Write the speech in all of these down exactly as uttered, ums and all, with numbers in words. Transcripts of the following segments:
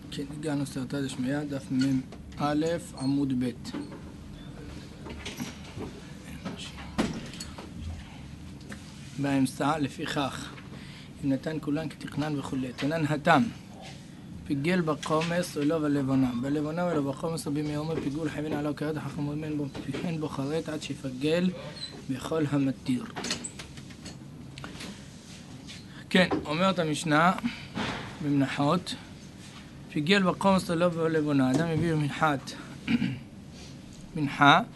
כן, הגענו סרטה דשמיא, דף מם א', עמוד ב'. באמצע, לפיכך, אם נתן כולן כתכנן וכו'. תנן התם, פיגל בקומס או לא בלבונה. בלבונה ולא בקומס או במאומר פיגול חייבין עליו כרת החכמות אין בו חרט עד שיפגל בכל המתיר. כן, אומרת המשנה במנחות, פיגל בקומס או לא בלבונה. אדם מביא מנחת מנחה,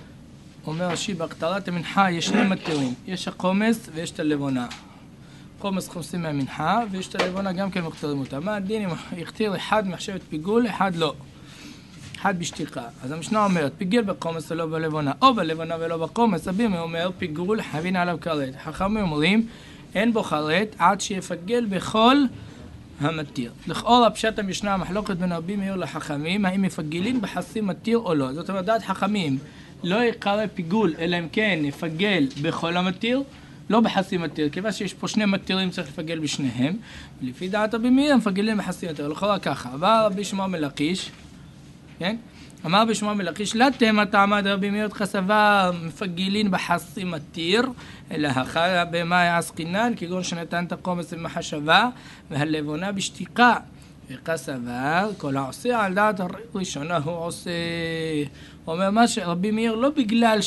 אומר רש"י, בהקטרת המנחה יש שני מתירים, יש הקומס ויש את הלבונה. קומס חומסים מהמנחה ויש את הלבונה גם כן מוכתרים אותה. מה הדין אם יכתיר אחד מחשבת פיגול, אחד לא, אחד בשתיקה? אז המשנה אומרת פיגל בקומס ולא בלבונה, או בלבונה ולא בקומס. אבימי אומר פיגול חייבין עליו כרת. חכמים אומרים אין בו חרט עד שיפגל בכל המתיר. לכאורה פשט המשנה המחלוקת בין רבי מאיר לחכמים, האם מפגלים בחסי מתיר או לא. זאת אומרת דעת חכמים לא יקרא פיגול אלא אם כן יפגל בכל המתיר, לא בחסי מתיר, כיוון שיש פה שני מתירים צריך לפגל בשניהם, ולפי דעת רבי מאיר מפגלים בחסי מתיר. לכאורה ככה, אמר רבי שמעון בן לקיש, כן? אמר רבי שמעון בן לקיש, לא תמה תעמד רבי מאיר כסבר מפגלין בחסי מתיר, אלא החלה במאי עסקינן, כגון שנתן את הקומס במחשבה, והלבונה בשתיקה. וכסבר, כל העושה על דעת הראשונה הוא עושה. אומר מה שרבי מאיר לא בגלל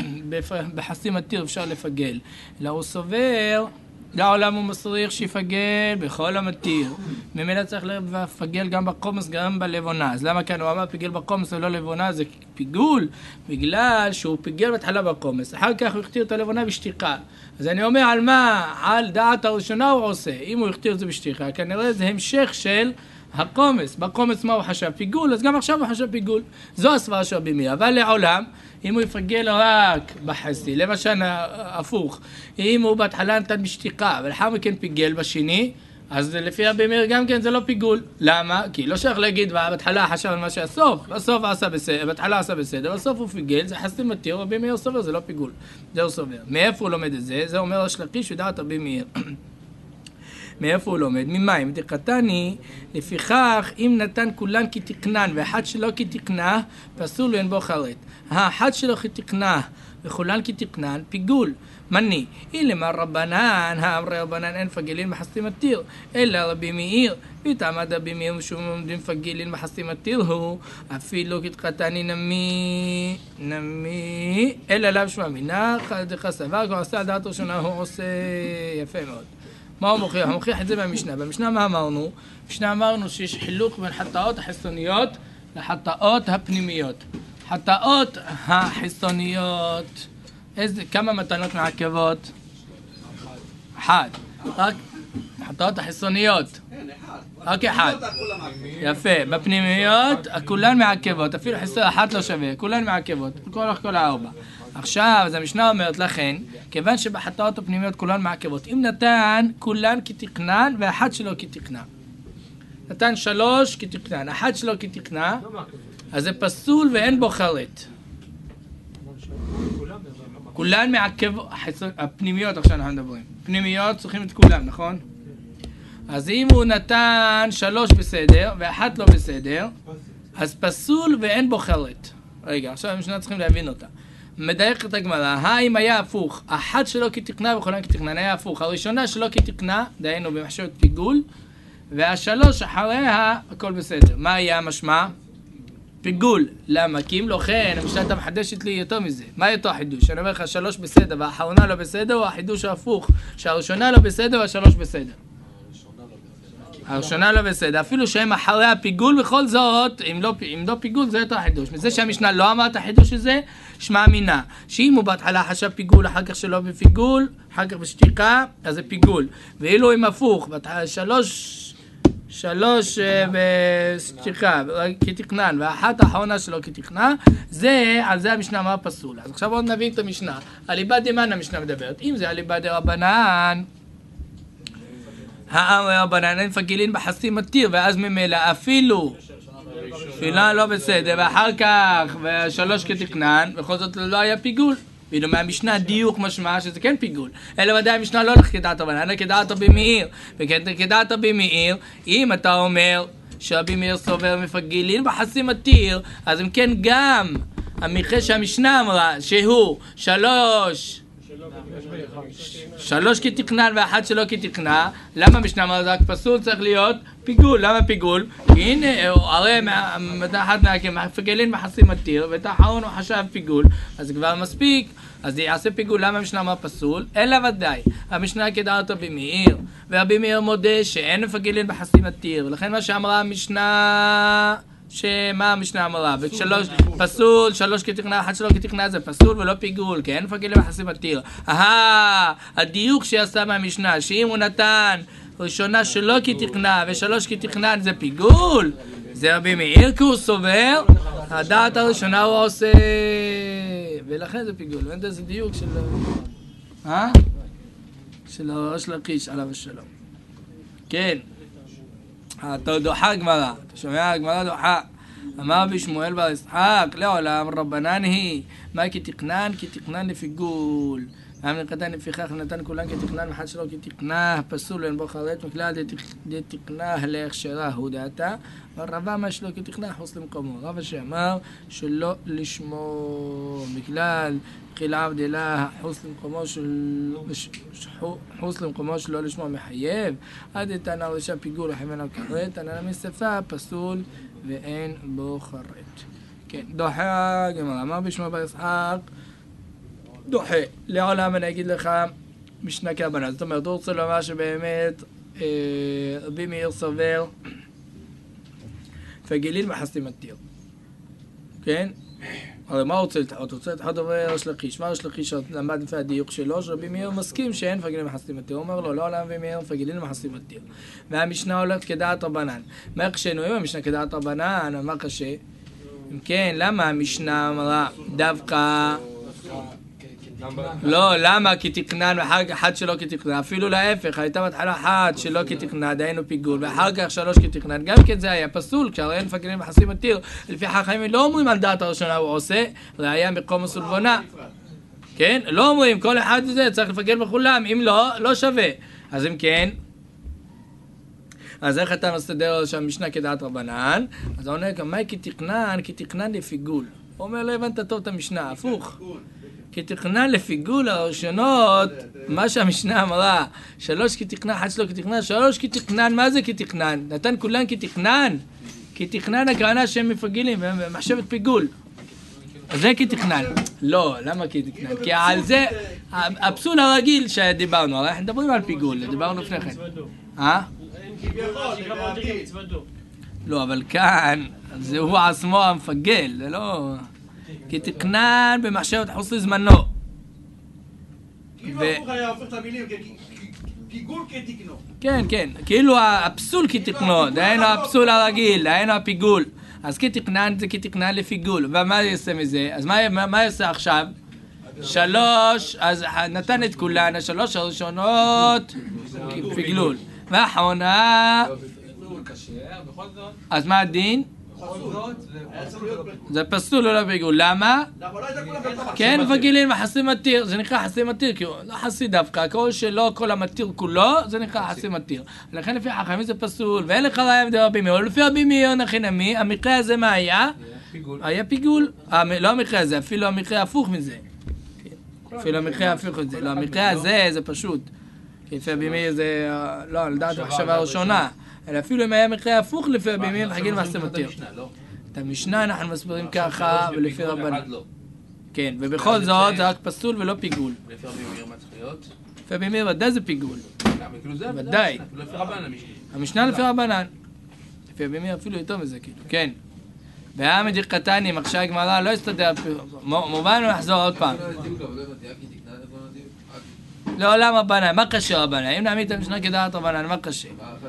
שבחסי מתיר אפשר לפגל, אלא הוא סובר לעולם הוא מסריך שיפגל בכל המתיר. ממילא צריך לפגל גם בקומס גם בלבונה. אז למה כאן הוא אמר פיגל בקומס ולא לבונה? זה פיגול בגלל שהוא פיגל בתחילה בקומס, אחר כך הוא הכתיר את הלבונה בשתיקה. אז אני אומר על מה? על דעת הראשונה הוא עושה. אם הוא הכתיר את זה בשתיקה, כנראה זה המשך של הקומס. בקומס מה הוא חשב? פיגול, אז גם עכשיו הוא חשב פיגול. זו הסברה של רבי מאיר. אבל לעולם, אם הוא יפגל רק בחסי, למשל הפוך, אם הוא בהתחלה נתן בשתיקה ולאחר מכן פיגל בשני, אז לפי רבי מאיר גם כן זה לא פיגול. למה? כי לא שייך להגיד בהתחלה חשב על מה שהסוף, בסוף עשה בסדר, בהתחלה עשה בסדר, בסוף הוא פיגל, זה חסי מתיר, רבי מאיר סובר, זה לא פיגול. זה הוא סובר. מאיפה הוא לומד את זה? זה אומר ריש לקיש ודעת רבי מאיר. מאיפה הוא לומד? ממים דקתני, לפיכך אם נתן כולן כתקנן ואחד שלא כתקנה, פסול ואין בו חרט. האחד שלא כתקנה וכולן כתקנן, פיגול. מני, אילמה רבנן, האמרי רבנן אין פגלין בחסי מתיר, אלא רבי מאיר, ותעמד רבי מאיר משום עומדים פגלין בחסי מתיר הוא, אפילו כתקתני נמי, נמי, אלא לאו שמע מנח, דרך סבר, כבר עשה על דעת ראשונה הוא עושה. יפה מאוד. מה הוא מוכיח? הוא מוכיח את זה במשנה. במשנה מה אמרנו? במשנה אמרנו שיש חילוק בין חטאות החיצוניות לחטאות הפנימיות. חטאות החיצוניות, איזה, כמה מתנות מעכבות? אחד. רק חטאות החיצוניות. רק אחד. יפה. בפנימיות, כולן מעכבות. אפילו חיצון אחת לא שווה. כולן מעכבות. כל כל הארבע. עכשיו, אז המשנה אומרת לכן, כיוון שבחטאות הפנימיות כולן מעכבות, אם נתן כולן כתקנן ואחד שלא כתקנה. נתן שלוש כתקנן, אחד שלא כתקנה, אז זה פסול ואין בו חרט. כולן מעכבות, הפנימיות עכשיו אנחנו מדברים. פנימיות צריכים את כולן, נכון? אז אם הוא נתן שלוש בסדר ואחד לא בסדר, אז פסול ואין בו חרט. רגע, עכשיו המשנה צריכים להבין אותה. מדייק את הגמרא, האם היה הפוך, אחת שלא כתקנה וכולן כתקנן, היה הפוך, הראשונה שלא כתקנה, דהיינו במחשבת פיגול, והשלוש אחריה הכל בסדר. מה היה המשמע? פיגול. למה? כי אם לא כן, המשנה אתה מחדשת לי יותר מזה. מה יותר החידוש? אני אומר לך שלוש בסדר והאחרונה לא בסדר, או החידוש ההפוך, שהראשונה לא בסדר והשלוש בסדר? הראשונה לא בסדר, אפילו שהם אחרי הפיגול, בכל זאת, אם לא, אם לא פיגול זה יותר חידוש. מזה שהמשנה לא אמרת החידוש הזה, שמע מינה, שאם הוא בהתחלה חשב פיגול, אחר כך שלא בפיגול, אחר כך בשתיקה, אז זה פיגול. ואילו אם הפוך, בהתחלה שלוש, שלוש בשתיקה, כתקנן, ואחת האחרונה שלא כתקנה, זה, על זה המשנה אמר פסול. אז עכשיו עוד נבין את המשנה. הליבא דמן המשנה מדברת. אם זה הליבא דרבנן, האמרי רבנן אין פגלין בחסי מתיר, ואז ממילא אפילו תפילה לא בסדר, ואחר כך ושלוש כתקנן, בכל זאת לא היה פיגול. ואילו מהמשנה דיוק משמע שזה כן פיגול. אלא ודאי המשנה לא הולך כדעת רבנן, אלא כדעת רבי מאיר. וכדעת רבי מאיר, אם אתה אומר שרבי מאיר סובר מפגילין בחסי מתיר, אז אם כן גם המקרה שהמשנה אמרה שהוא שלוש שלוש כתקנן ואחת שלא כתקנה, למה המשנה אמרה זה רק פסול? צריך להיות פיגול. למה פיגול? כי הנה, הרי אחת מפגילין בחסי מתיר ואת האחרון הוא חשב פיגול, אז זה כבר מספיק, אז זה יעשה פיגול. למה המשנה אמרה פסול? אלא ודאי המשנה כדעת רבי מאיר, ורבי מאיר מודה שאין מפגילין בחסי מתיר, ולכן מה שאמרה המשנה, שמה המשנה אמרה? בשלוש פסול, שלוש כתקנה, אחת שלא כתקנה זה פסול ולא פיגול, כי אין מפגילין בחסי מתיר. אהה, הדיוק שיעשה מהמשנה, שאם הוא נתן ראשונה שלא כתקנה ושלוש כתקנה זה פיגול, זה רבי מאיר כי הוא סובר, הדעת הראשונה הוא עושה, ולכן זה פיגול. ואין זה דיוק של אה? של ראש לקיש עליו השלום. כן, אתה דוחה גמרא, אתה שומע? גמרא דוחה. אמר בשמואל בר יצחק לעולם רבנן היא, מה כתקנן? כתקנן לפיגול. אמר קטן לפיכך נתן כולן כתקנן ואחד שלא כתקנה פסול ואין בו חרט מכלל דתקנה להכשרה הוא דעתה, ורבה מה שלא כתקנה חוץ למקומו. רבא שאמר שלא לשמור מכלל חיל עבדלה חוץ למקומו של חוץ למקומו שלא לשמור מחייב, עד תנא רשע פיגול וחמנה כרת, תנא מספה פסול ואין בו חרט. כן, דוחה גמרא. אמר בשמואל בר יצחק דוחה, לעולם אני אגיד לך משנה כרבנן. זאת אומרת, הוא רוצה לומר שבאמת רבי מאיר סובר פגילין בחסי מתיר. כן? הרי מה הוא רוצה לתחות? הוא רוצה לתחות דברי ראש לקיש. מה ראש לקיש למד לפי הדיוק שלו? שרבי מאיר מסכים שאין פגילין בחסי מתיר. הוא אומר לו, לעולם רבי מאיר פגילין בחסי מתיר. והמשנה הולכת כדעת רבנן. מה קשנו? אם המשנה כדעת רבנן, מה קשה? אם כן, למה המשנה אמרה דווקא לא, למה כתקנן ואחר כך אחת שלא כתקנן? אפילו להפך, הייתה בהתחלה אחת שלא כתקנן, דהיינו פיגול, ואחר כך שלוש כתקנן, גם כן זה היה פסול, כשהרי אין פגילין בחסי מתיר, לפי חכמים לא אומרים על דעת הראשונה הוא עושה, ראיה בקומוס ולבונה, כן? לא אומרים, כל אחד זה צריך לפגל בכולם, אם לא, לא שווה. אז אם כן, אז איך אתה מסתדר שהמשנה כדעת רבנן? אז הוא אומר, מה כתקנן? כתקנן לפיגול. הוא אומר, לא הבנת טוב את המשנה, הפוך. כתקנן לפיגול הראשונות, מה שהמשנה אמרה, שלוש כתקנן, אחת שלא כתקנן, שלוש כתקנן, מה זה כתקנן? נתן כולן כתקנן, כתקנן הקרנה שהם מפגילים, ומחשבת פיגול. אז זה כתקנן. לא, למה כתקנן? כי על זה, הפסול הרגיל שדיברנו, הרי אנחנו מדברים על פיגול, דיברנו לפני כן. אה? לא, אבל כאן, זה הוא עצמו המפגל, זה לא... כתקנן במחשבת חוץ לזמנו. אם הפוך היה הופך את המילים, פיגול כתקנו. כן, כן, כאילו הפסול כתקנו, דהיינו הפסול הרגיל, דהיינו הפיגול. אז כתקנן זה כתקנן לפיגול. ומה יעשה מזה? אז מה יעשה עכשיו? שלוש, אז נתן את כולן, השלוש הראשונות פיגלול. והאחרונה... אז מה הדין? זה פסול או לא פיגול. למה? כן, פגילין וחסי מתיר, זה נקרא חסי מתיר, כי לא חסי דווקא, כל שלא כל המתיר כולו, זה נקרא חסי מתיר. לכן לפי חכמים זה פסול, ואין לך ראיה מדבר רבי מאיר, לפי רבי מאיר נחינמי, המקרה הזה מה היה? היה פיגול. לא המקרה הזה, אפילו המקרה הפוך מזה. אפילו המקרה הפוך מזה, לא, המקרה הזה זה פשוט. כי לפי רבי מאיר זה, לא, לדעת המחשבה הראשונה. אלא אפילו אם היה מקרה הפוך לפי רבי מאיר, חגין וחסי מתיר. את המשנה אנחנו מסבירים ככה, ולפי רבנן. כן, ובכל זאת זה רק פסול ולא פיגול. לפי רבי מאיר מה צריך להיות? לפי רבי מאיר ודאי זה פיגול. ודאי. לפי רבנן המשנה. המשנה לפי רבנן. לפי רבי מאיר אפילו יותר מזה, כאילו. כן. והעמד קטני, מחשי הגמרא, לא יסתדר. מובן ונחזור עוד פעם. לעולם רבנן, מה קשה רבנן? אם נעמיד את המשנה כדעת רבנן, מה קשה?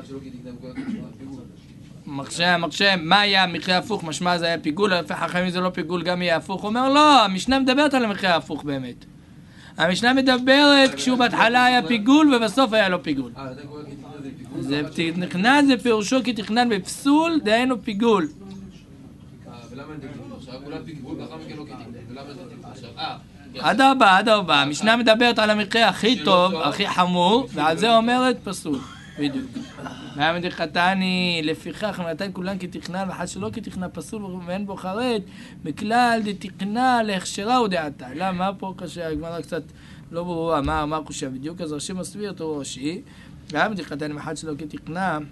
מחשב, מחשב, מה היה המקרה הפוך? משמע זה היה פיגול, לפי חכמים זה לא פיגול, גם יהיה הפוך. הוא אומר לא, המשנה מדברת על המקרה ההפוך באמת. המשנה מדברת כשהוא בהתחלה היה פיגול ובסוף היה לא פיגול. זה תכנן, זה פירושו כתכנן בפסול, דהיינו פיגול. ולמה אין תכנון? עכשיו כולם פיגול, ואחר מכן לא כתכנן. ולמה זה תכנון? עכשיו, אה... עד ארבע, עד ארבע. המשנה מדברת על המקרה הכי טוב, הכי חמור, ועל זה אומרת פסול. בדיוק. מה מדחתני, לפיכך נתן כולן כתכנן ואחד שלא כתכנן פסול ואין בו חרט, בכלל דתכנה להכשרה ודעתה. למה פה קשה, הגמרא קצת לא ברורה, מה אמר חושב בדיוק, אז רש"י מסביר אותו ראשי, ומה מדחתני אחד שלא כתכנן,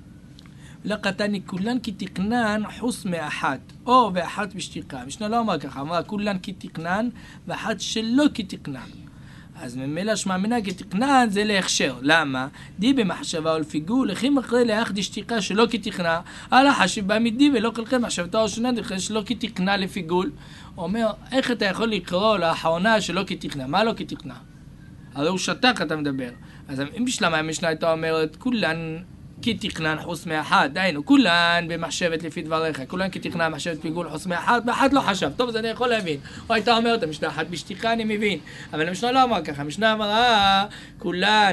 ולקטני כולן כתכנן חוץ מאחת, או ואחת בשתיקה. משנה לא אמר ככה, אמרה כולן כתכנן ואחת שלא כתכנן. אז ממילא שמאמינה כתכנן זה להכשר. למה? די במחשבה או לפיגול, לכי מחרי לאח דשתיקה שלא כתכנה, על החשיב בעמידי ולא כלכם מחשבתה או שונה דחי שלא כתכנה לפיגול. הוא אומר, איך אתה יכול לקרוא לאחרונה שלא כתכנה? מה לא כתכנה? הרי הוא שתק אתה מדבר. אז אם בשלמה המשנה הייתה אומרת, כולן כתכנן חוץ מאחד, דיינו, כולן במחשבת לפי דבריך, כולן כתכנן מחשבת פיגול חוץ מאחד, ואחד לא חשב, טוב, אז אני יכול להבין. או הייתה אומרת, המשנה אחת בשתיקה אני מבין, אבל המשנה לא אמר ככה, המשנה אמרה, כולן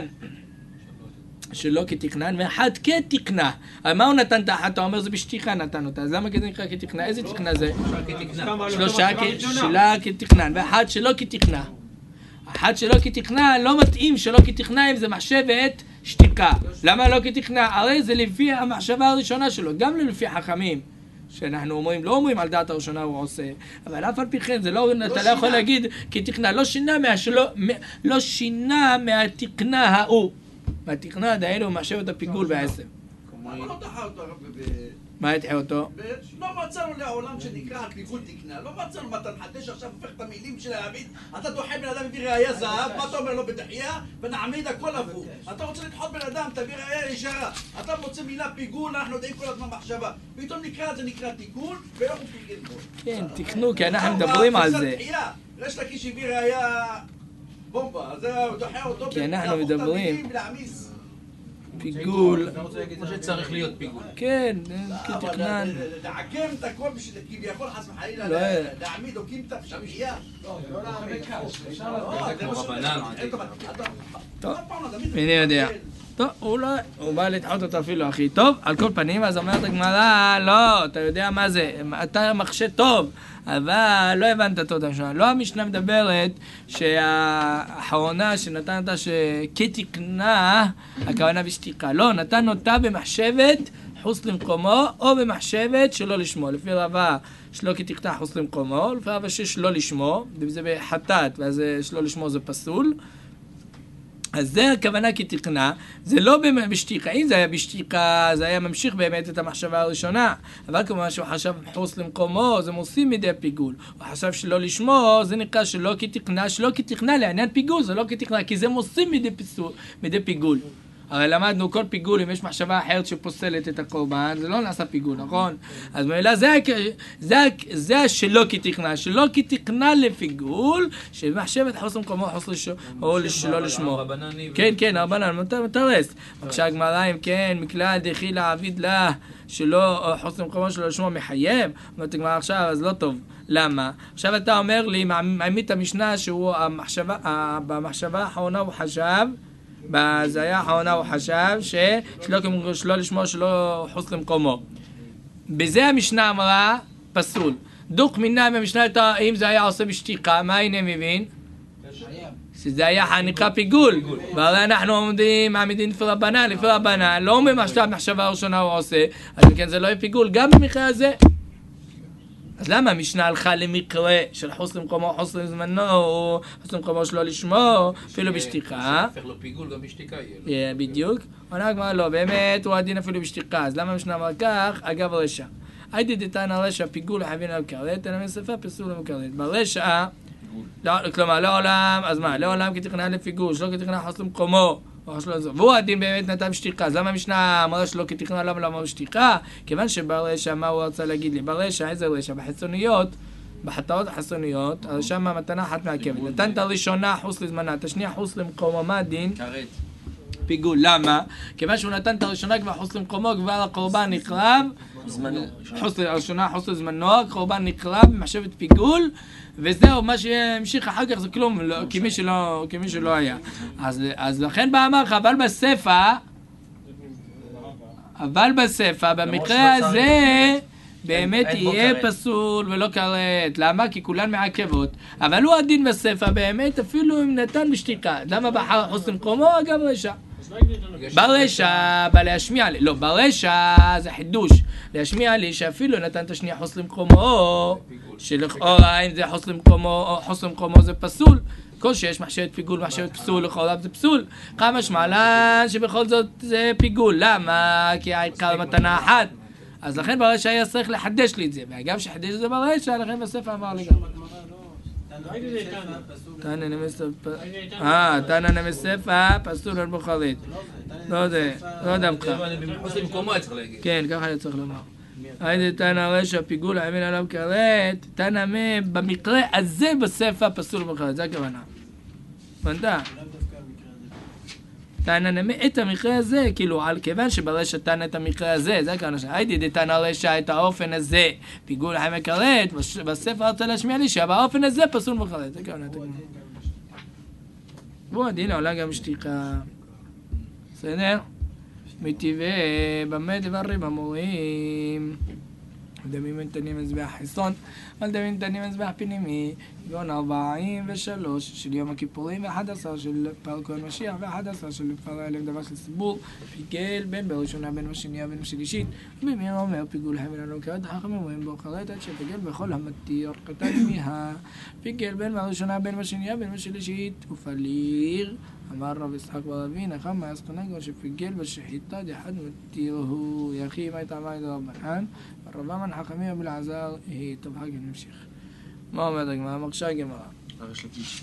שלא כתכנן, ואחד כתכנה. אבל מה הוא נתן את האחת? אתה אומר, זה בשתיקה נתן אותה, אז למה כזה נקרא כתכנה? איזה תכנה זה? שלושה שלה כתכנן, ואחד שלא כתכנה. אחד שלא כתכנה, לא מתאים שלא כתכנה אם זה מחשבת שתיקה. למה לא כתכנה? הרי זה לפי המחשבה הראשונה שלו, גם לפי חכמים. שאנחנו אומרים, לא אומרים על דעת הראשונה הוא עושה, אבל אף על פי כן, זה לא, אתה לא יכול להגיד כתכנה, לא שינה מהשלו, לא שינה מהתכנה ההוא. מהתכנה דהיינו מחשבת הפיגול בעצם. למה לא דחה אותו הרב ב... מה ידחה אותו? לא מצאנו לעולם שנקרא פיגול תקנה, לא מצאנו מה אתה מחדש עכשיו הופך את המילים של העביד, אתה דוחה בן אדם מביא ראייה זהב, מה אתה אומר לו בדחייה? ונעמיד הכל הפוך. אתה רוצה לדחות בן אדם, תביא ראייה ישרה. אתה מוצא מילה פיגול, אנחנו יודעים כל הזמן מחשבה. פתאום נקרא, זה נקרא תיקון, ולא הוא פיגל בו. כן, תקנו, כי אנחנו מדברים על זה. יש לקיש הביא ראייה בומבה, אז הוא דוחה אותו, כי אנחנו מדברים. להעמיס. פיגול. כמו שצריך להיות פיגול. כן, כתכנן. לעקם את הכל בשביל כביכול חס וחלילה, להעמיד או קימתא בשביעייה. לא, לא להעמיד קש. טוב, אני יודע. טוב, הוא לא, הוא בא לדחות אותו אפילו הכי טוב. על כל פנים, אז אומרת הגמרא, לא, אתה יודע מה זה, אתה מחשב טוב. אבל לא הבנת את אותה משנה. לא המשנה מדברת שהאחרונה שנתן אותה שכתקנה, הכוונה בשתיקה. לא, נתן אותה במחשבת חוץ למקומו, או במחשבת שלא לשמו. לפי רבה שלא כתקנה חוץ למקומו, לפי רבה ששלא לשמו, וזה בחטאת, ואז שלא לשמו זה פסול. אז זה הכוונה כתכנה, זה לא בשתיקה. אם זה היה בשתיקה, זה היה ממשיך באמת את המחשבה הראשונה. אבל כמובן שהוא חשב חוץ למקומו, זה מוסיף מדי פיגול. הוא חשב שלא לשמו, זה נקרא שלא כתכנה, שלא כתכנה לעניין פיגול, זה לא כתכנה, כי זה מוסיף מדי, פיסול, מדי פיגול. הרי למדנו כל פיגול, אם יש מחשבה אחרת שפוסלת את הקורבן, זה לא נעשה פיגול, נכון? אז מאלה זה, זה, זה שלא כתכנה, שלא כתכנה לפיגול, שמחשבת חוץ למקומו, חוץ לשמו, או שלא לשמו. כן, כן, הרבנן, מטרס. בבקשה הגמרא, אם כן, מכלל דחי לעביד לה, שלא, חוץ למקומו שלא לשמו מחייב, אומרת הגמרא עכשיו, אז לא טוב. למה? עכשיו אתה אומר לי, מעמיד את המשנה שהוא, המחשבה, במחשבה האחרונה הוא חשב, זה היה האחרונה הוא חשב שלא לשמו שלא חוץ למקומו. בזה המשנה אמרה פסול. דוק מינה מהמשנה הייתה אם זה היה עושה בשתיקה, מה הנה מבין? שזה היה נקרא פיגול. והרי אנחנו עומדים מעמידים לפי רבנן, לפי רבנן לא אומרים עכשיו מחשבה הראשונה הוא עושה, אז כן זה לא יהיה פיגול גם במקרה הזה. אז למה המשנה הלכה למקרה של חוץ למקומו, חוץ לזמנו, או חוץ למקומו שלא לשמו, אפילו בשתיקה? זה הופך לו פיגול, גם בשתיקה יהיה. בדיוק. עונה הגמרא לא, באמת הוא הדין אפילו בשתיקה, אז למה המשנה אמר כך? אגב רשע. הייתי דתן הרשע פיגול לחבין על כרת, אלא מספה פסול למכרת. ברשע, כלומר לעולם, אז מה? לעולם כתכנן לפיגול, שלא כתכנן חוץ למקומו. והוא הדין באמת נתן בשתיקה. אז למה המשנה אמרה שלא כתכנן, למה לא אמר בשתיקה? כיוון שברשע, מה הוא רצה להגיד לי? ברשע, איזה רשע? בחיצוניות, בחטאות החסוניות, אז שם המתנה אחת מעכבת. נתן את הראשונה חוץ לזמנה, את השנייה חוץ למקומו, מה הדין? כרת. פיגול. למה? כיוון שהוא נתן את הראשונה כבר חוץ למקומו, כבר הקורבן נקרב, הראשונה חוץ לזמנו, הקורבן נקרב במחשבת פיגול, וזהו, מה שהמשיך אחר כך זה כלום, כמי שלא, כמי שלא היה. אז, אז לכן בא אמר לך, אבל בספר, אבל בספר, במקרה הזה, באמת יהיה פסול ולא כרת. למה? כי כולן מעכבות. אבל הוא הדין בספר, באמת, אפילו אם נתן בשתיקה. למה בחר חוץ למקומו? אגב רשע. ברשע, בא להשמיע לי, לא, ברשע זה חידוש, להשמיע לי שאפילו נתן את השנייה חוס למקומו, שלכאורה אם זה חוס למקומו, או חוס למקומו זה פסול, כל שיש מחשבת פיגול, מחשבת פסול, לכאורה זה פסול, כמה שמעלן שבכל זאת זה פיגול, למה? כי העיקר מתנה אחת, אז לכן ברשע היה צריך לחדש לי את זה, ואגב שחדש את זה ברשע, לכן בספר אמר לי גם. תנא נמספא, אה, תנא נמספא, פסול על בוחרית. לא יודע, לא יודע ממך. כן, ככה אני צריך לומר. היידה תנא רשע פיגול העמין עליו כרת, תנא מי במקרה הזה בספר פסול על בוחרית, זה הכוונה. הבנת? תנא נמי את המקרה הזה, כאילו, על כיוון שברשע תנא את המקרה הזה, זה הכוונה שלה. היידה תנא רשע את האופן הזה, פיגול העמין כרת, בספר רוצה להשמיע לי שבאופן הזה פסול על בוחרית, זה הכוונה. בוא, דינה, עולה גם שתיקה. בסדר? מטבעי, במה דברים אמורים? דמים נתנים מזבח חיסון, על דמים נתנים מזבח פנימי, גאון ארבעים ושלוש של יום הכיפורים, ואחד עשר של פר כהן משיח, ואחד עשר של פר אלף דבר של סיבור, פיגל בין בראשונה, בין בשנייה, בין בשלישית, ומי אומר פיגול חבל לנו כרת, חכמים אומרים בו חרת עד שפיגל בכל המתיר, קטן מיה, פיגל בין בראשונה, בין בשנייה, בין בשלישית, ופליר, אמר רב יצחק ברבי, נחם מה יסקונגו שפיגל בשחיטה דחד מתיר הוא, יחי מה יתעמה את רבנן, רבמן חכמים ובלעזר, היא טוב חגן נמשיך. מה אומרת הגמרא? מרשה גמרא. הריש לקיש.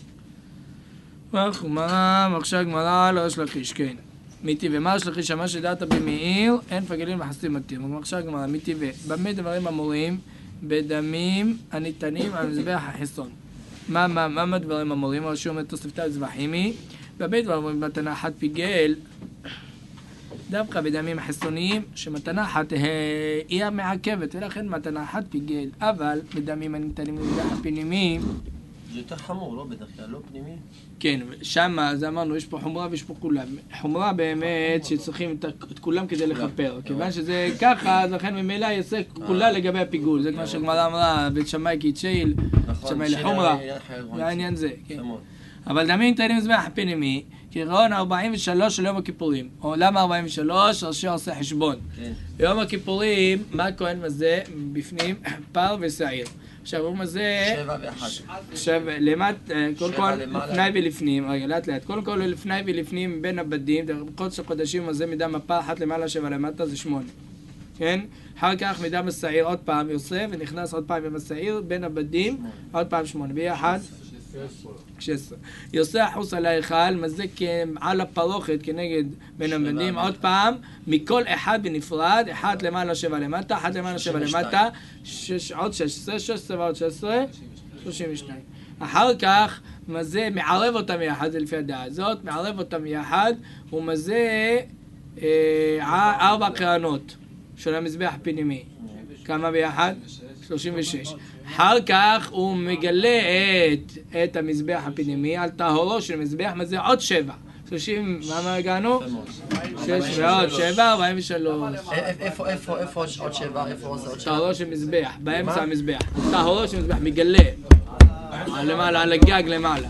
מה מרשה גמרא לריש לקיש, כן. מיתי ומה ריש לקיש אמר שדעת במאיר, אין פגלים וחסדים מתיר. מרשה גמרא, מיתי ובמה דברים אמורים בדמים הניתנים על מזבח החיסון. מה, מה, מה דברים אמורים? רשום את תוספתא זבחימי, במה דברים אמורים מתנה אחת פיגל, דווקא בדמים החיסוניים, שמתנה אחת היא המעכבת, ולכן מתנה אחת פיגל, אבל בדמים הניתנים למזבח הפנימי, זה יותר חמור, לא בדרך כלל, לא פנימי? כן, שמה, אז אמרנו, יש פה חומרה ויש פה כולם. חומרה באמת שצריכים את, את כולם כדי לכפר. כיוון שזה ככה, אז לכן ממילא יעשה כולה לגבי הפיגול. זה כמו שגמרא אמרה, בית שמאי קיטשייל, שמאי לחומרה. זה העניין זה, כן. אבל דמים ניתנים למזבח הפנימי, כראון ארבעים ושלוש של יום הכיפורים. או למה ארבעים ושלוש? ראשי עושה חשבון. יום הכיפורים, מה הכהן מזה? בפנים, פר ושעיר. עכשיו הוא מזה... שבע ואחד. עכשיו, למט, קודם כל, לפני ולפנים, רגע, לאט לאט, קודם כל, לפני ולפנים בין הבדים, קודש הקודשים הזה מידה מפה אחת למעלה, שבע למטה, זה שמונה. כן? אחר כך מידה בשעיר עוד פעם יוסף, ונכנס עוד פעם עם השעיר, בין הבדים, עוד פעם שמונה, ביחד. שש עשרה. יוסף חוס על ההיכל, מזה על הפרוכת כנגד בין הבדים, עוד פעם, מכל אחד בנפרד, אחד למעלה שבע למטה, אחד למעלה שבע למטה, עוד שש עשרה, שש עשרה ועוד שש עשרה, שלושים ושתיים. אחר כך, מזה מערב אותם יחד, זה לפי הדעה הזאת, מערב אותם יחד, ומזה ארבע קרנות של המזבח הפנימי. כמה ביחד? שלושים ושש. אחר כך הוא מגלה את, את המזבח הפנימי על טהורו של מזבח, מה זה עוד שבע. שלושים, מה הגענו? שש ועוד שבע, ארבעים ושלוש. איפה, איפה, איפה עוד שבע? איפה עוד שבע? טהורו של מזבח, באמצע המזבח. טהורו של מזבח, מגלה. למעלה, על הגג למעלה.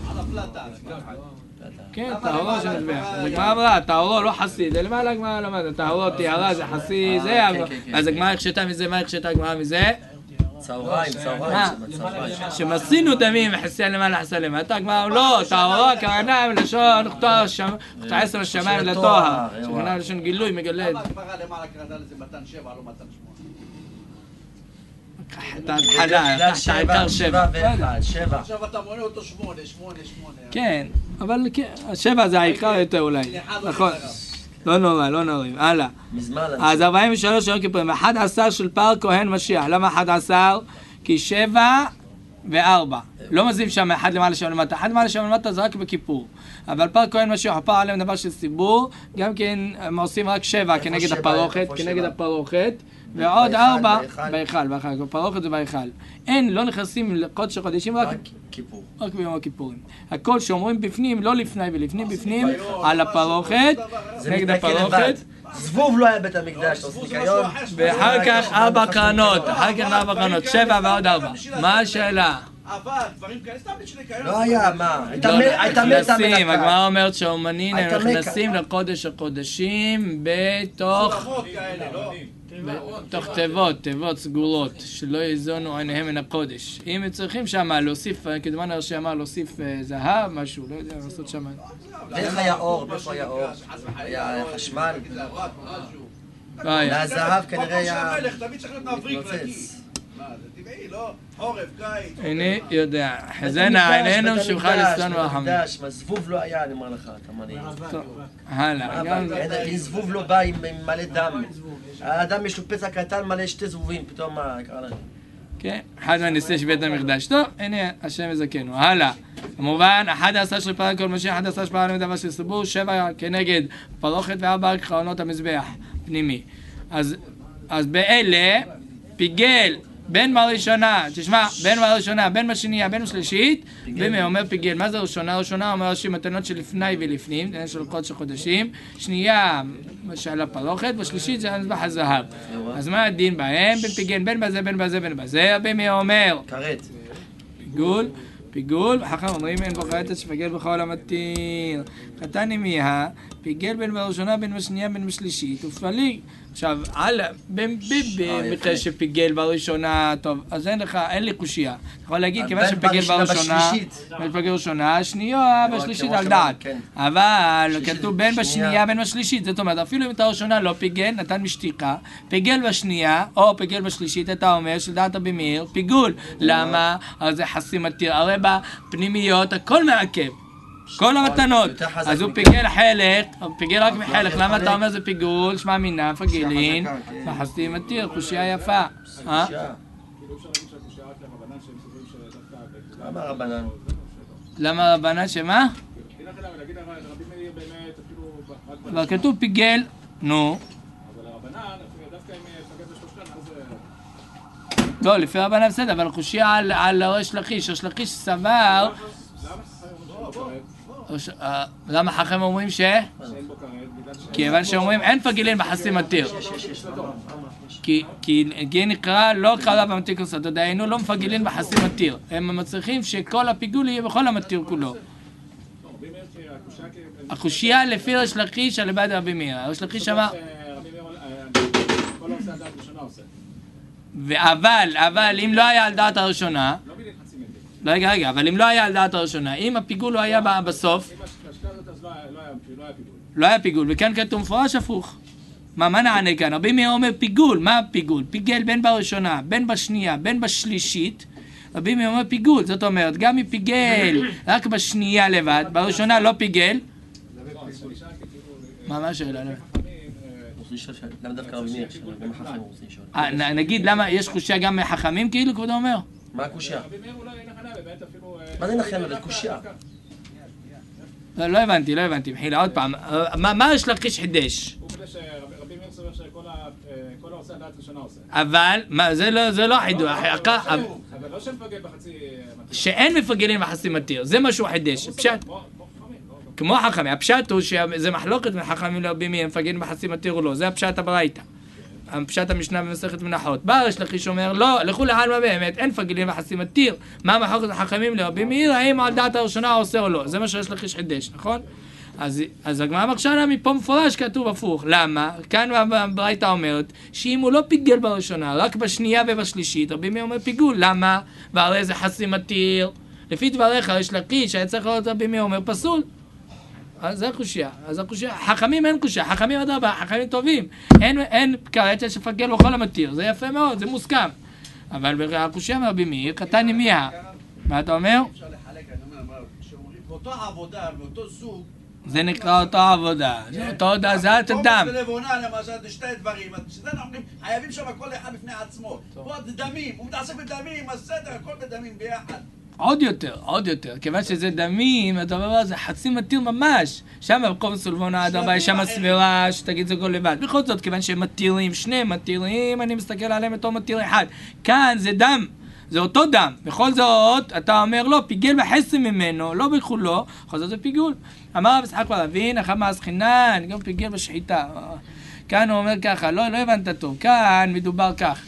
כן, טהורו של מזבח. אז הגמרא אמרה, טהורו לא חסיד, למעלה הגמרא למדת, טהורו טהרה זה חסיד, זה, אז הגמרא הכשתה מזה, מה הכשתה הגמרא מזה? צהריים, צהריים, שמסינו דמים וחסיין למעלה חסה למטה, הגמרא לא, טהורו הכוונה מלשון חטא עשר השמיים לטוהר, שכוונה מלשון גילוי, מגלה את זה. למה הגמרא למעלה קרדה לזה מתן שבע, לא מתן שמונה? את ההתחלה, תחת העיקר שבע. שבע. עכשיו אתה מונה אותו שמונה, שמונה, שמונה. כן, אבל שבע זה העיקר יותר אולי, נכון. לא נורא, לא נוראים, הלאה. אז ארבעים ושלוש יום כיפורים, אחד עשר של פר כהן משיח. למה אחד עשר? כי שבע וארבע. לא מזים שם אחד למעלה שבע למטה. אחד למעלה שבע למטה זה רק בכיפור. אבל פר כהן משיח, פר עליהם דבר של סיבור, גם כן הם עושים רק שבע כנגד הפרוכת, כנגד הפרוכת, ועוד ארבע בהיכל, בפרוכת זה בהיכל. אין, לא נכנסים לקודש הקודשים רק כיפור. רק ביום הכיפורים. הכל שאומרים בפנים, לא לפני ולפנים, בפנים, על הפרוכת, נגד הפרוכת. זבוב לא היה בית המקדש, ואחר כך ארבע קרנות, אחר כך ארבע קרנות, שבע ועוד ארבע. מה השאלה? אבל דברים כאלה, סתם בשביל כאלה. לא היה, מה? הייתה לא, מ- הייתה מתה נכנסים, מן הקהל. הגמרא אומרת שהאומנים הם הייתה מתה. נכנסים לקודש הקודשים בתוך... סולמות כאלה, לא? תוך תיבות, תיבות סגורות, שלא יזונו עיניהם מן הקודש. אם הם צריכים שם להוסיף, כדמן הראשי אמר להוסיף אה, זהב, משהו, לא יודע, לעשות שם... ואיך היה אור? איפה היה אור? היה חשמל? לא היה. והזהב כנראה היה... כל פעם שהמלך תמיד צריך להיות מבריק נקי. מתרוצץ. מה, זה טבעי, לא? חורף, קיץ. איני יודע, חזנה עינינו שיוכל לסתון בית ורחמים. המקדש, מה זבוב לא היה, אני אומר לך, אתה מניח. הלאה, גם זה. אין- אין זבוב לא בא עם עם מלא דם. האדם יש לו פצע קטן מלא שתי זבובים, פתאום מה קרה להם? כן, אחד מהניסי של בית המקדש. טוב, הנה, השם יזכנו. הלאה. כמובן, אחד עשר של פרה כל משה, אחד עשר של פרה למדבר של סבור, שבע כנגד פרוכת וארבע כהונות המזבח פנימי. אז, אז באלה, פיגל, בין בראשונה, תשמע, בין בראשונה, בין בשנייה, בין בשלישית, ומי אומר פיגל. מה זה ראשונה? ראשונה אומר שמתנות שלפני ולפנים, זה של קודש החודשים, שנייה, של הפרוכת, ושלישית זה המזבח הזהב. אז מה הדין בהם? בין פיגל, בין בזה, בין בזה, בין בזה, ומי אומר כרת. פיגול, פיגול, וחכם אומרים אין בו חייטת שפגל בכל המתיר. חתן ימיה, פיגל בין בראשונה, בין בשנייה, בין בשלישית, ופליג. עכשיו, על, במקרה שפיגל בראשונה, טוב, אז אין לך, אין לי קושייה. אתה יכול להגיד, כיוון בין שפיגל בראשונה בראשונה, בשלישית. בין פיגל בראשונה, השנייה בשלישית כמו על דעת. כן. אבל שלישית, כתוב בין שנייה. בשנייה, בין בשלישית. זאת אומרת, אפילו אם אתה ראשונה לא פיגל, נתן משתיקה, פיגל בשנייה, או פיגל בשלישית, אתה אומר, של דעת רבי מאיר, פיגול. למה? אז זה חסים מתיר. הרי בפנימיות הכל מעכב. כל המתנות. יותר חזק אז הוא מכם. פיגל חלק, הוא פיגל רק מחלק. יותר למה חלק. אתה אומר זה פיגול? שמע מינה, פגילין, חזקה, כן. וחסים מתיר, חושייה יפה. אה? אישה. למה רבנן? למה רבנן שמה? להגיד רבי מאיר באמת אפילו... אבל כתוב פיגל, נו. אבל הרבנן, דווקא אם פגד בשלושתן, אז... לא, לפי רבנן בסדר, אבל חושייה על- על ראש לחיש. ראש לחיש סבר... ראש- אה, למה חכם אומרים ש... שאין בו כרת, בגלל ש... כיוון שאומרים אין פגילין בחסים מתיר. כי, כי, כי נקרא לא קרא במתיר כוסות, דהיינו לא מפגילין בחסים מתיר. הם מצריכים שכל הפיגול יהיה בכל המתיר כולו. רבי מאיר כי הקושה כי... החושייה לפי ראש לחיש על עבד רבי מאיר. ראש לחיש אמר, רבי מאיר, כל העושה הדעת ראשונה עושה. אבל, אבל אם לא היה על דעת הראשונה, לא בדיוק חצי מבין. לא, רגע, רגע, אבל אם לא היה על דעת הראשונה, אם הפיגול לא היה ב- בסוף, אם השקעה הזאת אז לא היה- לא היה לא היה פיגול. לא היה פיגול, וכאן כתוב מפורש הפוך. מה, מה נענה כאן? רבי מאיר אומר פיגול, מה פיגול? פיגל בין בראשונה, בין בשנייה, בין בשלישית, רבי מאיר אומר פיגול, זאת אומרת, גם אם פיגל רק בשנייה לבד, בראשונה לא פיגל, מה, מה השאלה? לא? רוצה לשאול שאלה, למה דווקא רבי מאיר? גם החכם רוצה לשאול. אה, נ- נגיד, למה, יש חושייה גם מחכמים כאילו, כבודו אומר? מה הקושייה? רבי מאיר אולי אין הכנה, באמת אפילו... מה זה נחם? זה קושייה. לא, לא הבנתי, לא הבנתי, מחילה, עוד פעם, אה, מה, מה יש לחיש חידש? הוא חושב שרבי מאיר סובר שכל ה- כל העושה הדעת ראשונה עושה. אבל, מה, זה לא, זה לא חידוש, אבל לא שמפגל בחצי... מתיר. שאין מפגלים בחסים מתיר, זה מה שהוא חידש, פשט. כמו כמו חכמים, לא? כמו חכמים, הפשט הוא שזה מחלוקת בין חכמים לרבי מאיר, מפגלים בחסים מתיר או לא, זה הפשט הברייתא. הפשט המשנה במסכת מנחות. בא ריש לקיש אומר, לא, לכו לעלמא באמת, אין מפגלים בחסים מתיר. מה מחלוקת החכמים לרבי מאיר, האם על דעת הראשונה עושה או לא, זה מה שריש לקיש חידש, נכון? אז, אז הגמרא מרשה מפה מפורש כתוב הפוך. למה? כאן הברייתא אומרת שאם הוא לא פיגל בראשונה, רק בשנייה ובשלישית, רבי מאיר אומר פיגול. למה? והרי זה חסי מתיר. לפי דבריך יש לקיש, היה צריך לראות רבי מאיר אומר פסול. אז זה הקושייה. אז הקושייה, חכמים אין קושייה, חכמים אדרבה, חכמים טובים. אין, אין כרת שפגל בכל המתיר, זה יפה מאוד, זה מוסכם. אבל הקושייה מרבי מאיר, קטן ימיה. מה אתה אומר? אפשר לחלק, אני אומר, שאומרים, באותו עבודה, באותו סוג, זה נקרא אותו עבודה. זה אותו עבודה, זה את הדם. קומץ ולבונה למשל, זה שתי דברים, אז שזה אנחנו אומרים, חייבים שם כל אחד בפני עצמו. פה זה דמים, הוא מתעסק בדמים, אז בסדר, הכל בדמים ביחד. עוד יותר, עוד יותר. כיוון שזה דמים, הדבר הזה חצי מתיר ממש. שם במקום סולבונה אדרבה יש שם סבירה שתגיד זה כל לבד. בכל זאת, כיוון שהם מתירים, שני מתירים, אני מסתכל עליהם אותו מתיר אחד. כאן זה דם. זה אותו דם. בכל זאת, אתה אומר לא, פיגל בחסי ממנו, לא בכולו, בכל זאת זה פיגול. אמר רב יצחק בר אבין, אחר מעסקינן, גם פיגל בשחיטה. כאן הוא אומר ככה, לא, לא הבנת טוב. כאן מדובר כך.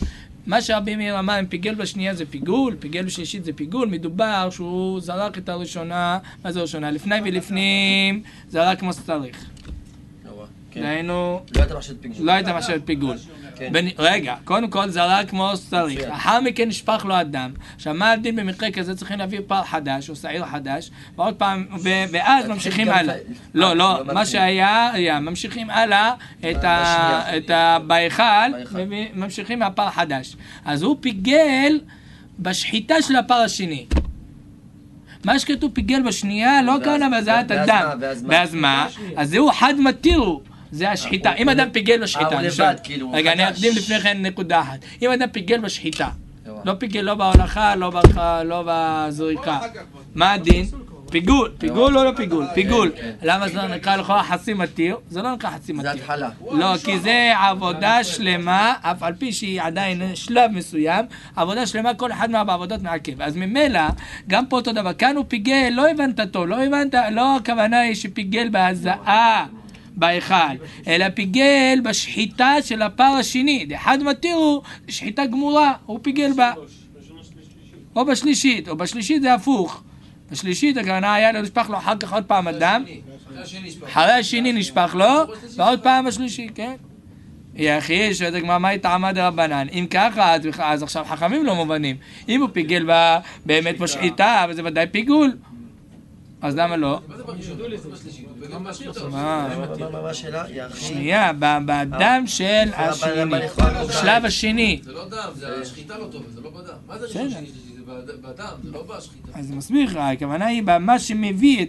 מה שרבי מאיר אמר, אם פיגל בשנייה זה פיגול, פיגל בשלישית זה פיגול, מדובר שהוא זרק את הראשונה, מה זה ראשונה? לפני ולפנים, זרק כמו שצריך. דהיינו, לא הייתה מחשבת פיגול. לא הייתה מחשבת פיגול. רגע, קודם כל זרק כמו שצריך, אחר מכן נשפך לו הדם. עכשיו מה הדין במקרה כזה? צריכים להביא פר חדש או שעיר חדש, ועוד פעם, ואז ממשיכים הלאה. לא, לא, מה שהיה, היה, ממשיכים הלאה את בהיכל, וממשיכים מהפר חדש. אז הוא פיגל בשחיטה של הפר השני. מה שכתוב פיגל בשנייה, לא כהנה בהזעת הדם. ואז מה? אז זהו חד מתירו. זה השחיטה. אם אדם פיגל בשחיטה, רגע, אני אקדים לפני כן נקודה אחת. אם אדם פיגל בשחיטה, לא פיגל לא בהולכה, לא בזריקה, מה הדין? פיגול, פיגול או לא פיגול? פיגול. למה זה לא נקרא לכאורה חצי מתיר? זה לא נקרא חצי מתיר. זה התחלה. לא, כי זה עבודה שלמה, אף על פי שהיא עדיין שלב מסוים, עבודה שלמה כל אחד מהעבודות מעכב. אז ממילא, גם פה אותו דבר, כאן הוא פיגל, לא הבנת טוב, לא הבנת, לא הכוונה היא שפיגל בהזעה. בהיכל, אלא פיגל בשחיטה של הפר השני. אחד מתירו, שחיטה גמורה, הוא פיגל בה. או בשלישית, או בשלישית זה הפוך. בשלישית הכוונה היה לו נשפך לו אחר כך עוד פעם הדם. אחרי השני נשפך לו, ועוד פעם השלישי, כן? יחי, שואלת הגמרא, מה טעמא דרבנן? אם ככה, אז עכשיו חכמים לא מובנים. אם הוא פיגל בה באמת בשחיטה, וזה ודאי פיגול. אז למה לא? מה השאלה? שנייה, בדם של השני, שלב השני. זה לא דם, זה השחיטה לא טובה, זה לא בדם. מה זה ראשון שני? זה בדם, זה לא בשחיטה. אז זה מסביר לך, הכוונה היא במה שמביא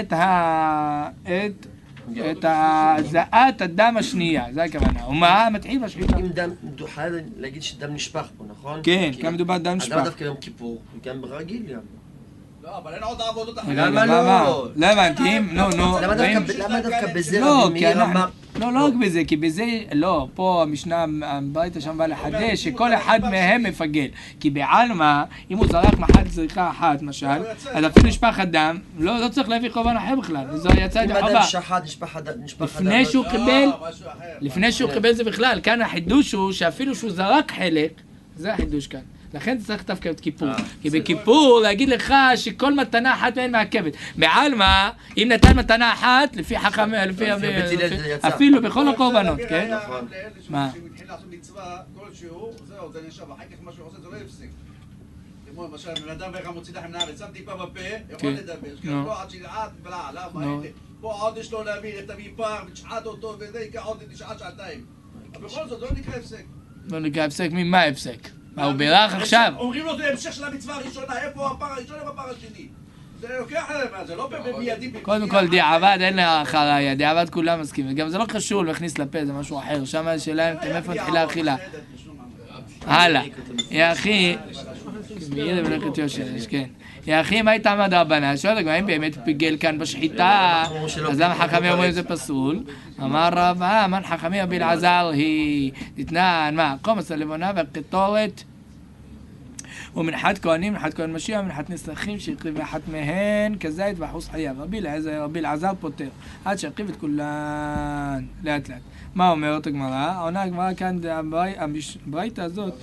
את הזעת הדם השנייה, זה הכוונה. ומה? מתחיל בשחיטה. אם דם, דוחה להגיד שדם נשפך פה, נכון? כן, כאן מדובר דם נשפך. אדם דווקא יום כיפור, גם ברגיל גם. לא, אבל אין עוד עבודות אחרות. למה לא? לא הבנתי, נו, נו. למה דווקא בזה רבי מאיר אמר? לא, לא רק בזה, כי בזה, לא, פה המשנה, הברייתא שם בא לחדש, שכל אחד מהם מפגל. כי בעלמא, אם הוא זרק מחט זריחה אחת, משל, אז אפילו נשפך הדם, לא צריך להביא קורבן אחר בכלל, זה יצא ידי חובה. אם אדם שחט, נשפך הדם. לפני שהוא קיבל, לפני שהוא קיבל זה בכלל, כאן החידוש הוא שאפילו שהוא זרק חלק, זה החידוש כאן. לכן צריך דווקא את כיפור. כי בכיפור להגיד לך שכל מתנה אחת מהן מעכבת. בעלמא, אם נתן מתנה אחת, לפי חכמי, לפי אפילו בכל הקורבנות, כן? מה? כשהוא התחיל לעשות מצווה, כלשהו, זהו, זה נשאר, אחר כך מה שהוא עושה זה לא יפסיק. כמו למשל, בן אדם ואיך מוציא לחם נער, שם טיפה בפה, יכול לדבר. לא, עד שגעת בלע, למה? פה עוד יש לו להביא, תביא פר, ותשחט אותו, וזה ייקח עוד שעה, שעתיים. אבל בכל זאת, לא נקרא הפסק. לא נקרא הפסק, ממה הפסק? מה, הוא בירך עכשיו? אומרים לו, זה המשך של המצווה הראשונה, איפה הפר הראשון והפר השני? זה לוקח עליהם, זה לא במיידי. קודם כל, דיעבד, אין לך ראיה, דיעבד כולם מסכימים. גם זה לא קשור להכניס לפה, זה משהו אחר. שם השאלה אם איפה תחילה אכילה. הלאה. יא אחי, מידע ולכת יושש, כן. יא אחי, מה הייתה עמד רבנן? שואל הגמרא, אם באמת פיגל כאן בשחיטה, אז למה חכמים אומרים זה פסול? אמר רב, אה, מן חכמים רבי אלעזר היא נתנן, מה, קומץ הלבונה והקטורת ומנחת כהנים, מנחת כהן משיח, מנחת נסכים שהקריב אחת מהן כזית ואחוס חייו. רבי אלעזר פותר, עד שהקריב את כולן לאט לאט. מה אומרת הגמרא? העונה הגמרא כאן, הברייתא הזאת,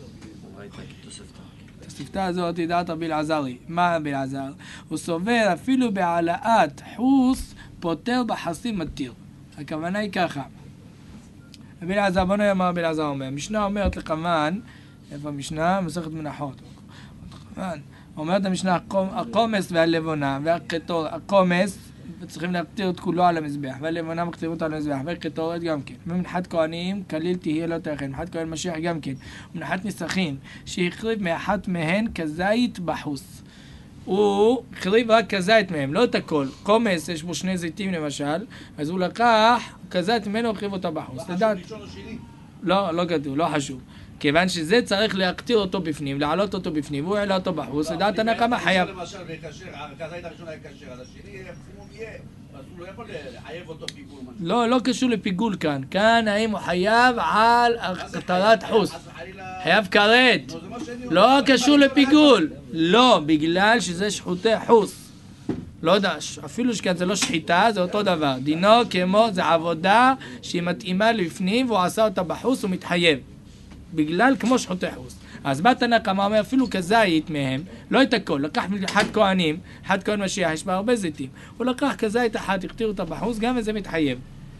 הספתה הזאת היא דעת רבי אלעזרי. מה רבי אלעזר? הוא סובר אפילו בהעלאת חוס פותר בחסים מתיר. הכוונה היא ככה. רבי אלעזר, בוא נראה מה רבי אלעזר אומר. המשנה אומרת לכוון, איפה המשנה? מסכת מנחות. אומרת המשנה, הקומס והלבונה והקטור, הקומס צריכים להקטיר את כולו על המזבח, והלבונה מקטיר אותו על המזבח, והקטורת גם כן. ומנחת כהנים, כליל תהיה לא תכן, מנחת כהן משיח גם כן. ומנחת נסכים, שהחריב מאחת מהן כזית בחוס. הוא החריב רק כזית מהם, לא את הכל. קומס, יש בו שני זיתים למשל, אז הוא לקח כזית ממנו, החריב אותה בחוס. לדעת? לא, לא כתוב, לא חשוב. כיוון שזה צריך להקטיר אותו בפנים, להעלות אותו בפנים, והוא העלה אותו בחוץ, לדעת הנקמה חייב. למשל, הכזית הראשונה היה קשר, אז השני מקסימום יהיה, אז הוא לא יכול לחייב אותו פיגול. לא, לא קשור לפיגול כאן. כאן האם הוא חייב על הקטרת חוס. חייב כרת. לא קשור לפיגול. לא, בגלל שזה שחוטי חוס. לא יודע, אפילו שכאן זה לא שחיטה, זה אותו דבר. דינו כמו, זה עבודה שהיא מתאימה לפנים, והוא עשה אותה בחוס, הוא מתחייב. בגלל כמו שחוטי חוס. אז בא תנא קמא אומר אפילו כזית מהם, לא את הכל, לקח אחד כהנים, אחד כהן משיח, יש בה הרבה זיתים, הוא לקח כזית אחת, הכתיר אותה בחוס, גם וזה מתחייב.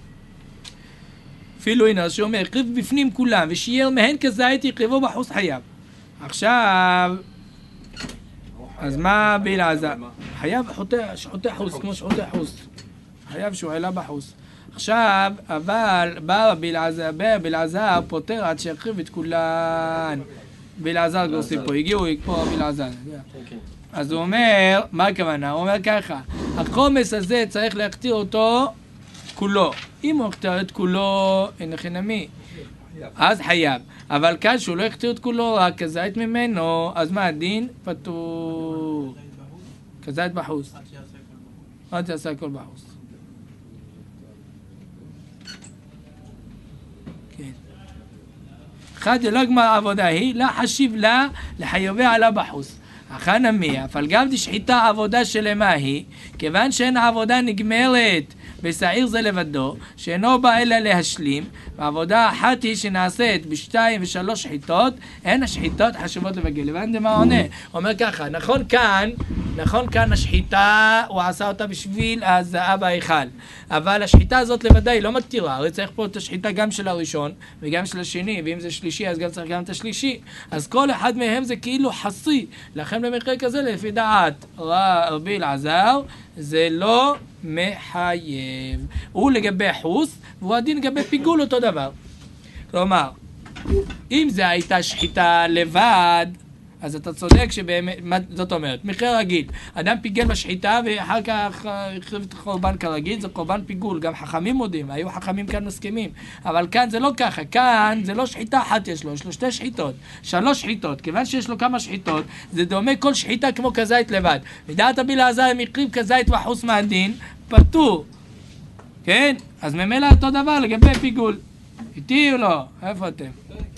אפילו הנה, שאומר, הקריב בפנים כולם, ושיער מהן כזית יקריבו בחוס חייב. עכשיו, אז מה בלעזר? חייב שחוטי חוס, כמו שחוטי חוס. חייב שהוא העלה בחוס. עכשיו, אבל בא בלעזר, בא בלעזר פותר עד שיקריב את כולן. בלעזר גורסים פה, הגיעו פה בלעזר. אז הוא אומר, מה הכוונה? הוא אומר ככה, החומס הזה צריך להכתיר אותו כולו. אם הוא הכתיר את כולו, אין לכם נמי. אז חייב. אבל כאן שהוא לא הכתיר את כולו, רק כזית ממנו, אז מה הדין? פטור. כזית בחוס. עד שיעשה הכל בחוס. אחד לא גמר עבודה היא, לא חשיב לה לחיובי עלה בחוס. אחר נמי, אבל גם תשחיטה עבודה שלמה היא, כיוון שאין העבודה נגמרת בשעיר זה לבדו, שאינו בא אלא להשלים, והעבודה אחת היא שנעשית בשתיים ושלוש שחיטות, הן השחיטות חשובות לבגל. הבנתם מה עונה? הוא אומר ככה, נכון כאן, נכון כאן השחיטה, הוא עשה אותה בשביל הזהב ההיכל, אבל השחיטה הזאת לבדה היא לא מתירה, הרי צריך פה את השחיטה גם של הראשון וגם של השני, ואם זה שלישי אז גם צריך גם את השלישי, אז כל אחד מהם זה כאילו חסי, לכן במקרה כזה לפי דעת רבי אלעזר זה לא מחייב. הוא לגבי חוס, והוא הדין לגבי פיגול אותו דבר. כלומר, אם זה הייתה שחיטה לבד, אז אתה צודק שבאמת, זאת אומרת, מחיר רגיל, אדם פיגל בשחיטה ואחר כך החריב את הקורבן כרגיל, זה קורבן פיגול, גם חכמים מודים, היו חכמים כאן מסכימים, אבל כאן זה לא ככה, כאן זה לא שחיטה אחת יש לו, יש לו שתי שחיטות, שלוש שחיטות, כיוון שיש לו כמה שחיטות, זה דומה כל שחיטה כמו כזית לבד, ודעת רבי אלעזר הם הקריב כזית וחוס מהדין, פטור, כן? אז ממילא אותו דבר לגבי פיגול, איתי או לא? איפה אתם?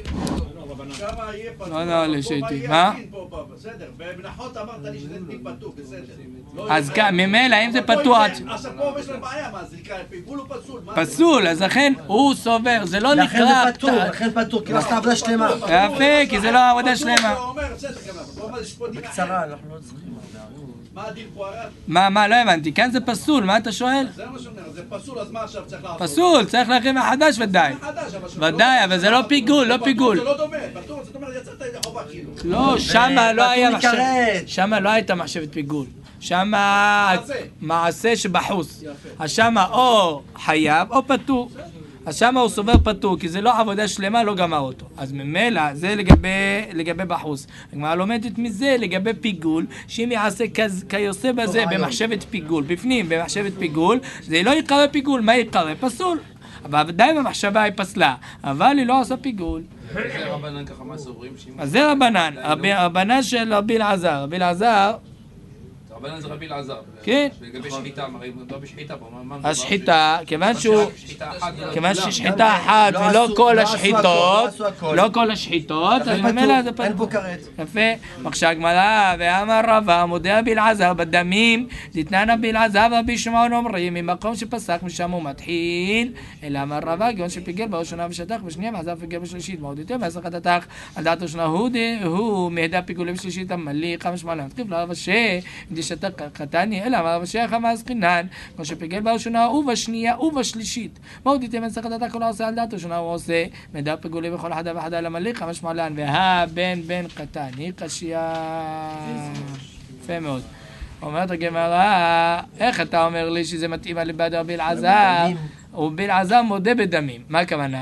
לא, לא, לשאיתי. מה? בסדר, במנחות אמרת לי שזה דין פתור, בסדר. אז ממילא, אם זה פתור... אז פה יש לו בעיה, מה זה נקרא? פיגול או פסול? פסול, אז לכן הוא סובר, זה לא נקרא... לכן זה פתור, לכן פתור, כי לא עשתה עבודה שלמה. יפה, כי זה לא עבודה שלמה. בקצרה, אנחנו לא צריכים... מה הדין פה הרב? מה, מה, לא הבנתי, כאן זה פסול, מה אתה שואל? זה מה שאומר, זה פסול, אז מה עכשיו צריך לעשות? פסול, צריך להחריב מחדש ודאי. ודאי, אבל זה לא פיגול, לא פיגול. זה לא דומה, פסול, זאת אומרת, יצאת את החובה כאילו. לא, שמה לא היה מחשב... שמה לא הייתה מחשבת פיגול. שמה מעשה שבחוס. אז שמה או חייב או פטור. אז שמה הוא סובר פטור, כי זה לא עבודה שלמה, לא גמר אותו. אז ממילא, זה לגבי, לגבי בחוס. הגמרא לומדת מזה לגבי פיגול, שאם יעשה כיוסה בזה במחשבת פיגול, בפנים במחשבת פיגול, זה לא יקרא פיגול, מה יקרא? פסול. אבל ודאי במחשבה היא פסלה, אבל היא לא עושה פיגול. זה רבנן ככה מה סוברים? אז זה רבנן, רבנן של רבי אלעזר. רבי אלעזר רבנן זה רבי אלעזר. כן. לגבי שחיטה, הרי לא בשחיטה פה. השחיטה, כיוון שהוא... כיוון ששחיטה אחת ולא כל השחיטות, לא כל השחיטות, אז ממילא זה פתור. אין פה כרת. יפה. עכשיו הגמרא, ואמר רבא, מודה רבי אלעזר בדמים, דתנן רבי אלעזר ורבי שמעון אומרים, ממקום שפסק משם הוא מתחיל, אלא אמר רבא, גאון שפיגל בראשונה ושטח, בשנייה ועזב פיגל בשלישית, מאוד יותר, ועשר חטאתך, על דעת ראשונה הוא מהדה פיגולים בשלישית המלא, חמש מעלה, מתחיל לרבא ש... שתק קטני, אלא אמר בשייך המאזקינן, כמו שפיגל בראשונה ובשנייה ובשלישית. מאוד איתם אין סחטתה כל העושה על דעת ראשונה, הוא עושה מדע פיגולי בכל אחד ואחד על המליך, חמש מעלן, והבן בן קטני קשיה. יפה מאוד. אומרת הגמרא, איך אתה אומר לי שזה מתאים על לבד רבי אלעזר? רבי אלעזר מודה בדמים. מה הכוונה?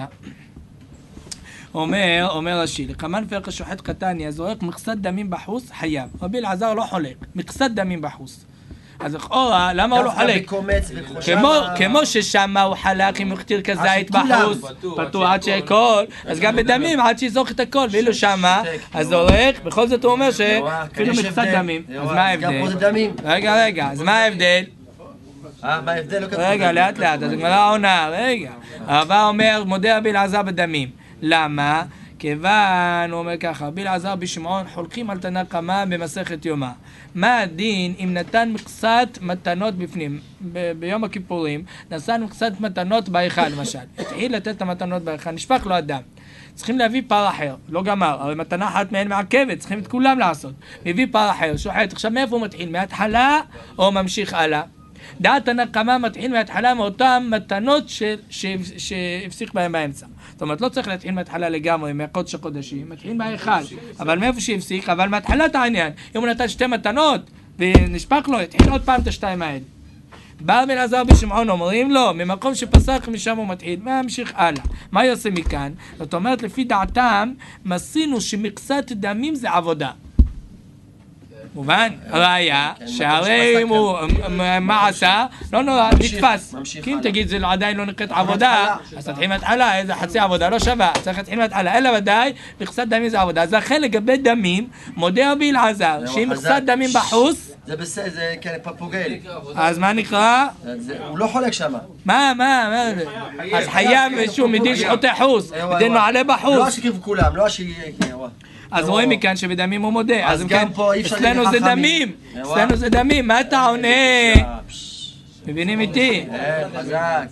אומר, אומר רש"י, לחמן פרק השוחט קטני, הזורק מכסת דמים בחוס, חייב. רבי אלעזר לא חולק, מכסת דמים בחוס. אז לכאורה, למה הוא לא חולק? כמו ששמה הוא חלק עם מכתיר כזית בחוס, פתור עד שהכל, אז גם בדמים עד שיזוך את הכל, ואילו שמה, אז זורק, בכל זאת הוא אומר שאפילו מכסת דמים. אז מה ההבדל? רגע, רגע, אז מה ההבדל? אה, מה ההבדל? רגע, לאט לאט, אז הגמרא עונה, רגע. הרב אומר, מודה רבי אלעזר בדמים. למה? כיוון, הוא אומר ככה, רבי אלעזר בשמעון חולקים על תנא קמא במסכת יומא. מה הדין אם נתן מכסת מתנות בפנים? ב- ביום הכיפורים נתן מכסת מתנות בהיכל למשל. התחיל לתת את המתנות בהיכל, נשפך לו הדם. צריכים להביא פר אחר, לא גמר, הרי מתנה אחת מהן מעכבת, צריכים את כולם לעשות. מביא פר אחר, שוחט, עכשיו מאיפה הוא מתחיל? מההתחלה או ממשיך הלאה? דעת הנקמה מתחיל מההתחלה מאותן מתנות שהפסיק בהם באמצע. זאת אומרת, לא צריך להתחיל מההתחלה לגמרי, מהקודש הקודשים, מתחיל מהאחד, אבל מאיפה שהפסיק, אבל מההתחלת העניין, אם הוא נתן שתי מתנות ונשפך לו, התחיל עוד פעם את השתיים האלה. בא בן עזר בשמעון אומרים לו, ממקום שפסק משם הוא מתחיל, מה ימשיך הלאה? מה יעשה מכאן? זאת אומרת, לפי דעתם, מסינו שמקצת דמים זה עבודה. מובן? ראיה, שהרי אם הוא, מה עשה? לא נורא, נתפס. כי אם תגיד זה עדיין לא נקראת עבודה, אז תתחיל מהתחלה, איזה חצי עבודה, לא שווה, צריך להתחיל מהתחלה, אלא ודאי, מקצת דמים זה עבודה. אז לכן לגבי דמים, מודה רבי אלעזר, שאם מקצת דמים בחוס, זה בסדר, זה כן פפוגל. אז מה נקרא? הוא לא חולק שם. מה, מה, מה? אז חייב שהוא מדין שחוטי חוס, מדין מעלה בחוס. לא אשכיב כולם, לא אשכיב... אז רואים מכאן שבדמים הוא מודה. אז גם פה אי אפשר אצלנו זה דמים, אצלנו זה דמים, מה אתה עונה? מבינים איתי? חזק,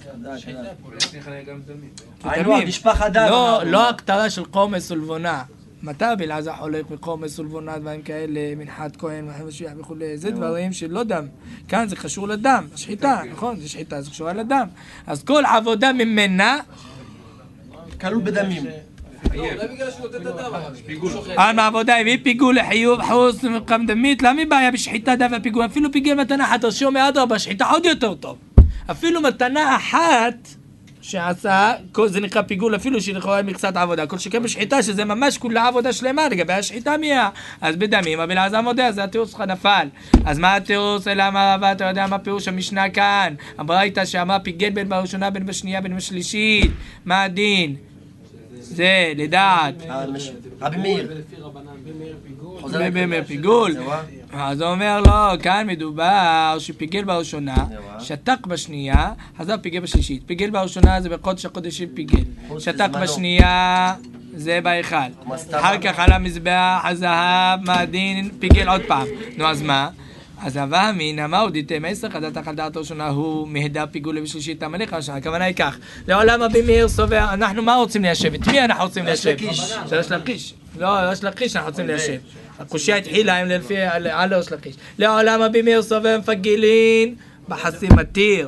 חזק. לא הכתרה של קומס ולבונה. מתי בלעזר חולק מקומס ולבונה, דברים כאלה, מנחת כהן וכו', זה דברים שלא דם. כאן זה קשור לדם, שחיטה, נכון? זה שחיטה, זה קשור לדם. אז כל עבודה ממנה כלול בדמים. אולי בגלל שהוא נותן את הדם, פיגול. על מעבודה, הביא פיגול לחיוב, חוס ומקם דמית, למה בעיה בשחיטה דווקא פיגול? אפילו פיגל מתנה אחת, אז שאומר אדרבה, שחיטה עוד יותר טוב. אפילו מתנה אחת שעשה, זה נקרא פיגול אפילו שלכאורה מקצת עבודה. כל שכן בשחיטה שזה ממש כולה עבודה שלמה, לגבי השחיטה מיה. אז בדמים, אבל אז המודה, זה התירוץ שלך נפל. אז מה התירוץ? אלא מה רבה, אתה יודע מה פירוש המשנה כאן? הברייתא שאמרה פיגל בין בראשונה, בין בשנייה, בין בשלישית. מה הדין? זה, לדעת. רבי מאיר. רבי מאיר פיגול. אז הוא אומר לו, כאן מדובר שפיגל בראשונה, שתק בשנייה, חזר פיגל בשלישית. פיגל בראשונה זה בקודש הקודשים פיגל. שתק בשנייה זה בהיכל. אחר כך על המזבח, הזהב, מעדין, פיגל עוד פעם. נו אז מה? אז אבה אמינא מהו דיתם עשר חדתך על דעת ראשונה הוא מהדר פיגול בשלישית המלך ראשונה. הכוונה היא כך, לעולם רבי מאיר סובר, אנחנו מה רוצים ליישב? את מי אנחנו רוצים ליישב? שלוש לקיש. לא, לא לקיש אנחנו רוצים ליישב. הקושיה התחילה עם לפי על ראש לקיש. לעולם רבי מאיר סובר מפגילין בחסי מתיר.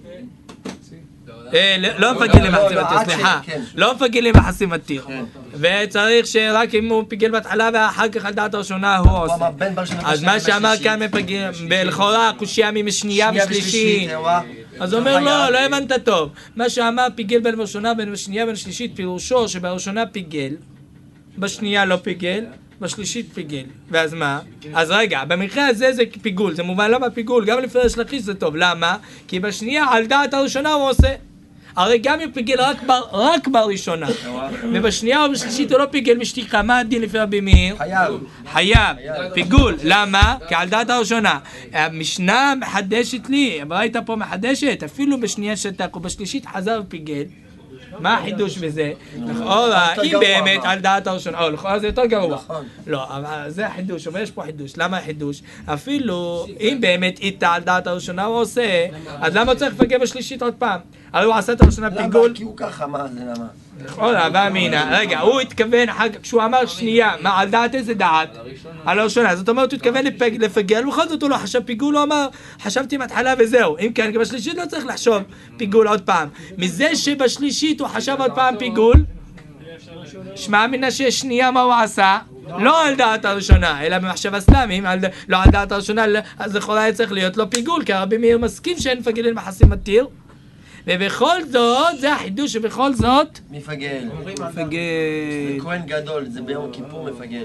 לא מפגילים בחסי מתיר, סליחה. לא מפגילים בחסי מתיר. וצריך שרק אם הוא פיגל בהתחלה ואחר כך על דעת הראשונה הוא עושה. אז מה שאמר כאן מפגיל, בלכאורה קושיה משנייה ושלישית. אז הוא אומר לא, לא הבנת טוב. מה שאמר פיגל בין בראשונה בין בשנייה בין שלישית פירושו שבראשונה פיגל, בשנייה לא פיגל, בשלישית פיגל. ואז מה? אז רגע, במקרה הזה זה פיגול, זה מובן למה פיגול, גם לפי השלחיש זה טוב. למה? כי בשנייה על דעת הראשונה הוא עושה. הרי גם אם פיגל רק, בר, רק בראשונה, ובשנייה או בשלישית הוא לא פיגל משתיקה, מה הדין לפי רבי מאיר? חייב. חייב, פיגול, למה? כי על דעת הראשונה. המשנה מחדשת לי, הברייתא פה מחדשת, אפילו בשנייה שתק ובשלישית חזר פיגל. מה החידוש בזה? לכאורה, אם באמת על דעת הראשונה, או לכאורה זה יותר גרוע. לא, אבל זה החידוש, אבל יש פה חידוש. למה החידוש? אפילו אם באמת איתה על דעת הראשונה הוא עושה, אז למה הוא צריך לפגל בשלישית עוד פעם? הרי הוא עשה את הראשונה פיגול. למה? כי הוא ככה, מה זה למה? לכאורה, ואמינא, רגע, הוא התכוון, כשהוא אמר שנייה, מה על דעת איזה דעת? על הראשונה, זאת אומרת, הוא התכוון לפגל, ובכל זאת הוא לא חשב פיגול, הוא אמר, חשבתי מההתחלה וזהו. אם כן, בשלישית לא צריך לחשוב פיגול עוד פעם. מזה שבשלישית הוא חשב עוד פעם פיגול, שמע מינה ששנייה מה הוא עשה? לא על דעת הראשונה, אלא במחשבה סלאמית, לא על דעת הראשונה, אז לכאורה היה צריך להיות לו פיגול, כי הרבי מאיר מסכים שאין מפגלים בחסי מתיר. ובכל זאת, זה החידוש שבכל זאת מפגל. מפגל. בכהן גדול, זה ביום כיפור מפגל.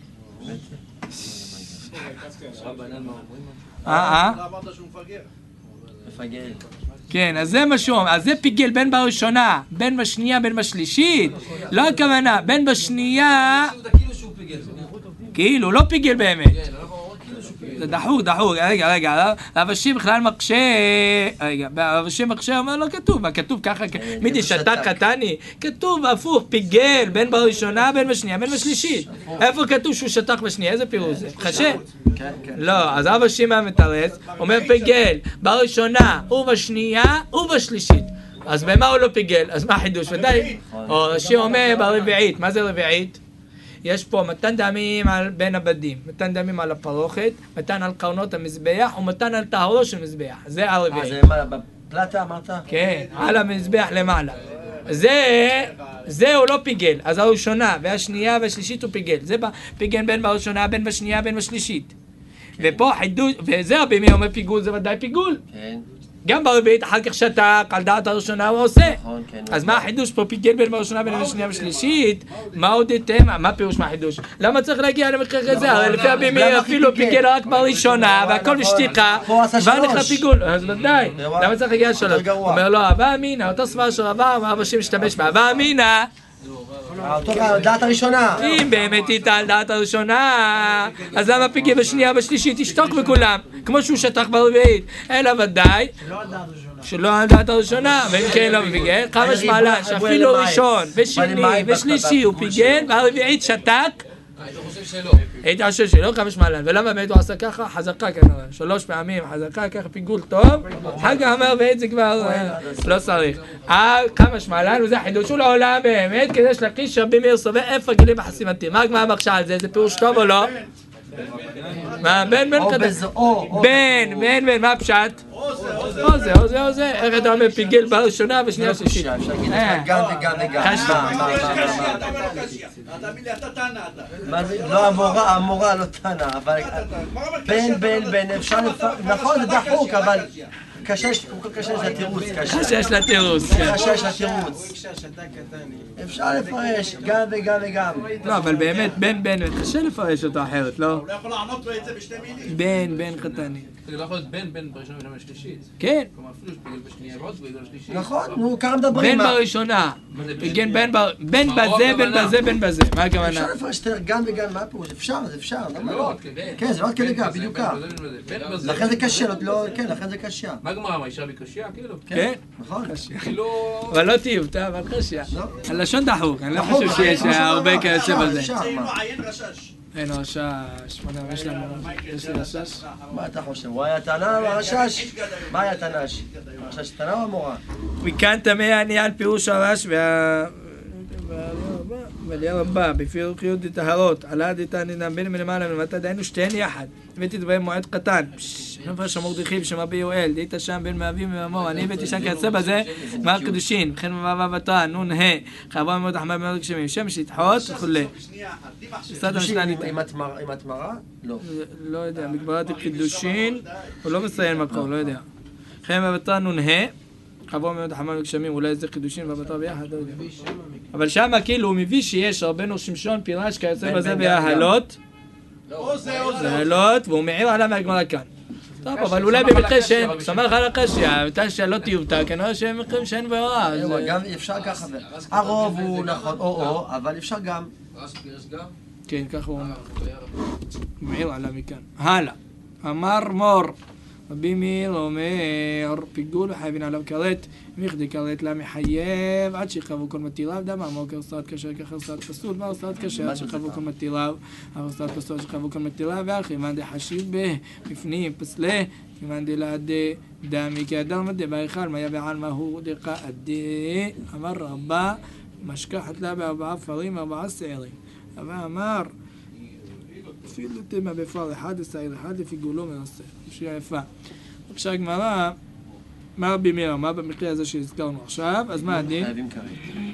אה, אה? מפגל. כן, אז זה מה שהוא אומר, אז זה פיגל בין בראשונה, בין בשנייה, בין בשלישית, לא הכוונה, בין בשנייה, כאילו, לא פיגל באמת. זה דחוק, דחוק, רגע, רגע, רב אשי בכלל מקשה, רגע, רב אשי מקשה אומר לא כתוב, מה כתוב ככה, מידי שתק קטני, כתוב הפוך, פיגל, בין בראשונה, בין בשנייה, בין בשלישית. איפה כתוב שהוא שתק בשנייה, איזה פירוש זה? חשה? לא, אז רב אשי מהמתרץ, אומר פיגל, בראשונה ובשנייה ובשלישית. אז במה הוא לא פיגל? אז מה החידוש? ודאי, או רש"י אומר ברביעית, מה זה רביעית? יש פה מתן דמים על בין הבדים, מתן דמים על הפרוכת, מתן על קרנות המזבח ומתן על טהרו של מזבח. זה הרביעית. אה, זה מה, בפלטה אמרת? כן, על המזבח למעלה. זה, זה הוא לא פיגל, אז הראשונה והשנייה והשלישית הוא פיגל. זה פיגל בין בראשונה, בין בשנייה, בין בשלישית. ופה חידוש, וזה רבי מאיר אומר פיגול, זה ודאי פיגול. כן. גם ברביעית אחר כך שתק, על דעת הראשונה הוא עושה. נכון, כן. אז מה החידוש פה? פיגל בין בראשונה, בין בשנייה ושלישית? מה עוד איתם? מה פירוש מה החידוש? למה צריך להגיע למקרה כזה? הרי לפי רבי מאיר אפילו פיגל רק בראשונה, והכל בשתיקה, כבר נכנע פיגול. אז ודאי, למה צריך להגיע לשלוש? הוא אומר לו, אבא אמינא, אותו סבר של רבא, אמר בשם משתמש בה, אבא אמינא. אותו דעת הראשונה. אם באמת איתה על דעת הראשונה, אז למה פיגל בשנייה ובשלישית? תשתוק בכולם, כמו שהוא שתק ברביעית. אלא ודאי שלא על דעת הראשונה, ואם כן לא פיגל, חמש מעלה, שאפילו ראשון ושני ושלישי הוא פיגל, והרביעית שתק. היית חושב שלא. היית חושב שלא, חמש מעלה. ולמה באמת הוא עשה ככה? חזקה כנראה. שלוש פעמים חזקה, ככה פיגול טוב. אחר כך אמר בעת זה כבר לא צריך. אה, כמה שמעלן, וזה חידוש הוא לעולם באמת, כדי שלקיש רבי מאיר סובר איפה גילים בחסימתי. מה הגמרא מרשה על זה? זה פירוש טוב או לא? מה, בן בן כזה? בן, בן, בן, מה הפשט? או זה, או זה, או זה. איך אתה אומר פיגל בראשונה ושנייה ושלישית? אפשר להגיד גם וגם וגם. קשיא. תאמין לי, אתה טענה אתה. מה זה? לא המורה, המורה לא טענה, אבל בן בן בן אפשר לפרש, נכון זה דחוק, אבל קשה, קשה יש לה תירוץ, קשה. קשה יש לה תירוץ. קשה יש לה תירוץ. אפשר לפרש גם וגם וגם. לא, אבל באמת, בן בן, קשה לפרש אותו אחרת, לא? הוא לא יכול לענות לו את זה בשתי מילים. בן, בן חתני. זה לא יכול להיות בן בן בראשונה ובן בשלישית. כן. כלומר אפילו שפיגל בשנייה ועוד פיגל בשלישית. נכון, נו, ככה מדברים. בן בראשונה. פיגן בן ב... בן בזה, בן בזה, בן בזה. מה הכוונה? אפשר לפרש גם וגם, מה הפירוש? אפשר, זה אפשר, למה לא, לא? כן, זה לא עד כדי כך, בדיוק כך. לכן זה קשה, לא, כן, לכן זה קשה. מה גמרא, מה אישה בקשיה כאילו? כן. נכון. כאילו... אבל לא תיובתא, אבל קשיא. הלשון דחוק, אני לא נכון, חושב שיש נכון, הרבה נכון, כיוצא אפשר, בזה. אפשר, אם מה? הוא עיין רשש. אין רשש, מה יש לנו? יש לי רשש? מה אתה חושב? הוא היה תנא או הרשש? מה היה תנ"ש? הרשש תנא או המורה? מכאן תמה אני על פירוש הרש וה... וליה רבה, בפירוק י' דטהרות, עלה דתנינם בין מלמעלה ולמטה, דהיינו שתיהן יחד. הבאתי דברי מועד קטן. נפש המורדכי ושם רבי יואל, דהית שם בין מאבים ומאמור, אני הבאתי שם כיוצא בזה, מר קדושין, וכן מבב ותרא, נון ה', חרבה מאוד החמה מאוד גשמים, שמש לתחות וכולי. בסדר המשנה ניתן. עם התמרה? לא. לא יודע, מגברת קידושין, הוא לא מציין מקום, לא יודע. וכן מבב ותרא, נון ה', חרבה מאוד החמה מאוד גשמים, אולי זה קידושין ובתרא ביחד, לא יודע. אבל שם כאילו הוא מביא שיש רבנו שמשון פירש כיוצא בזה בהלות, או זה או זה. בהלות, והוא מעיר עליו מהגמרא כאן. טוב, אבל אולי במקרה שאין, סמך על הקשיא, בתשיא לא תיובתא, כנראה שהם מקרים שאין ברירה. גם אפשר ככה, הרוב הוא נכון, או-או, אבל אפשר גם. רש"י פירש גם? כן, ככה הוא אומר. הוא מעיר עליו מכאן. הלאה. אמר מור. רבי מאיר אומר, פיגול וחייבים עליו כרת, מכדי כרת לה מחייב, עד שיחרבו כל מתיריו, דמה אמרו כרסת כשר כחרסת פסול, והרסת כשר, עד שיחרבו כל מתיריו, הרסת פסול, שיחרבו כל מתיריו, ואחי, מאן דחשיב בפנים פסלה, מאן דלעד דמי כאדם מדי בהיכל, מה יבע על מהו דקה עדי, אמר רבה, משכחת לה בארבעה פרים, ארבעה שעירים. אבל אמר, אפילו תמה בפר אחד, שעיר אחד, לפי גולו מנסה. שיעה יפה. עכשיו הגמרא, מה רבי מאיר אמר במקרה הזה שהזכרנו עכשיו, אז מה הדין? חייבים כרת.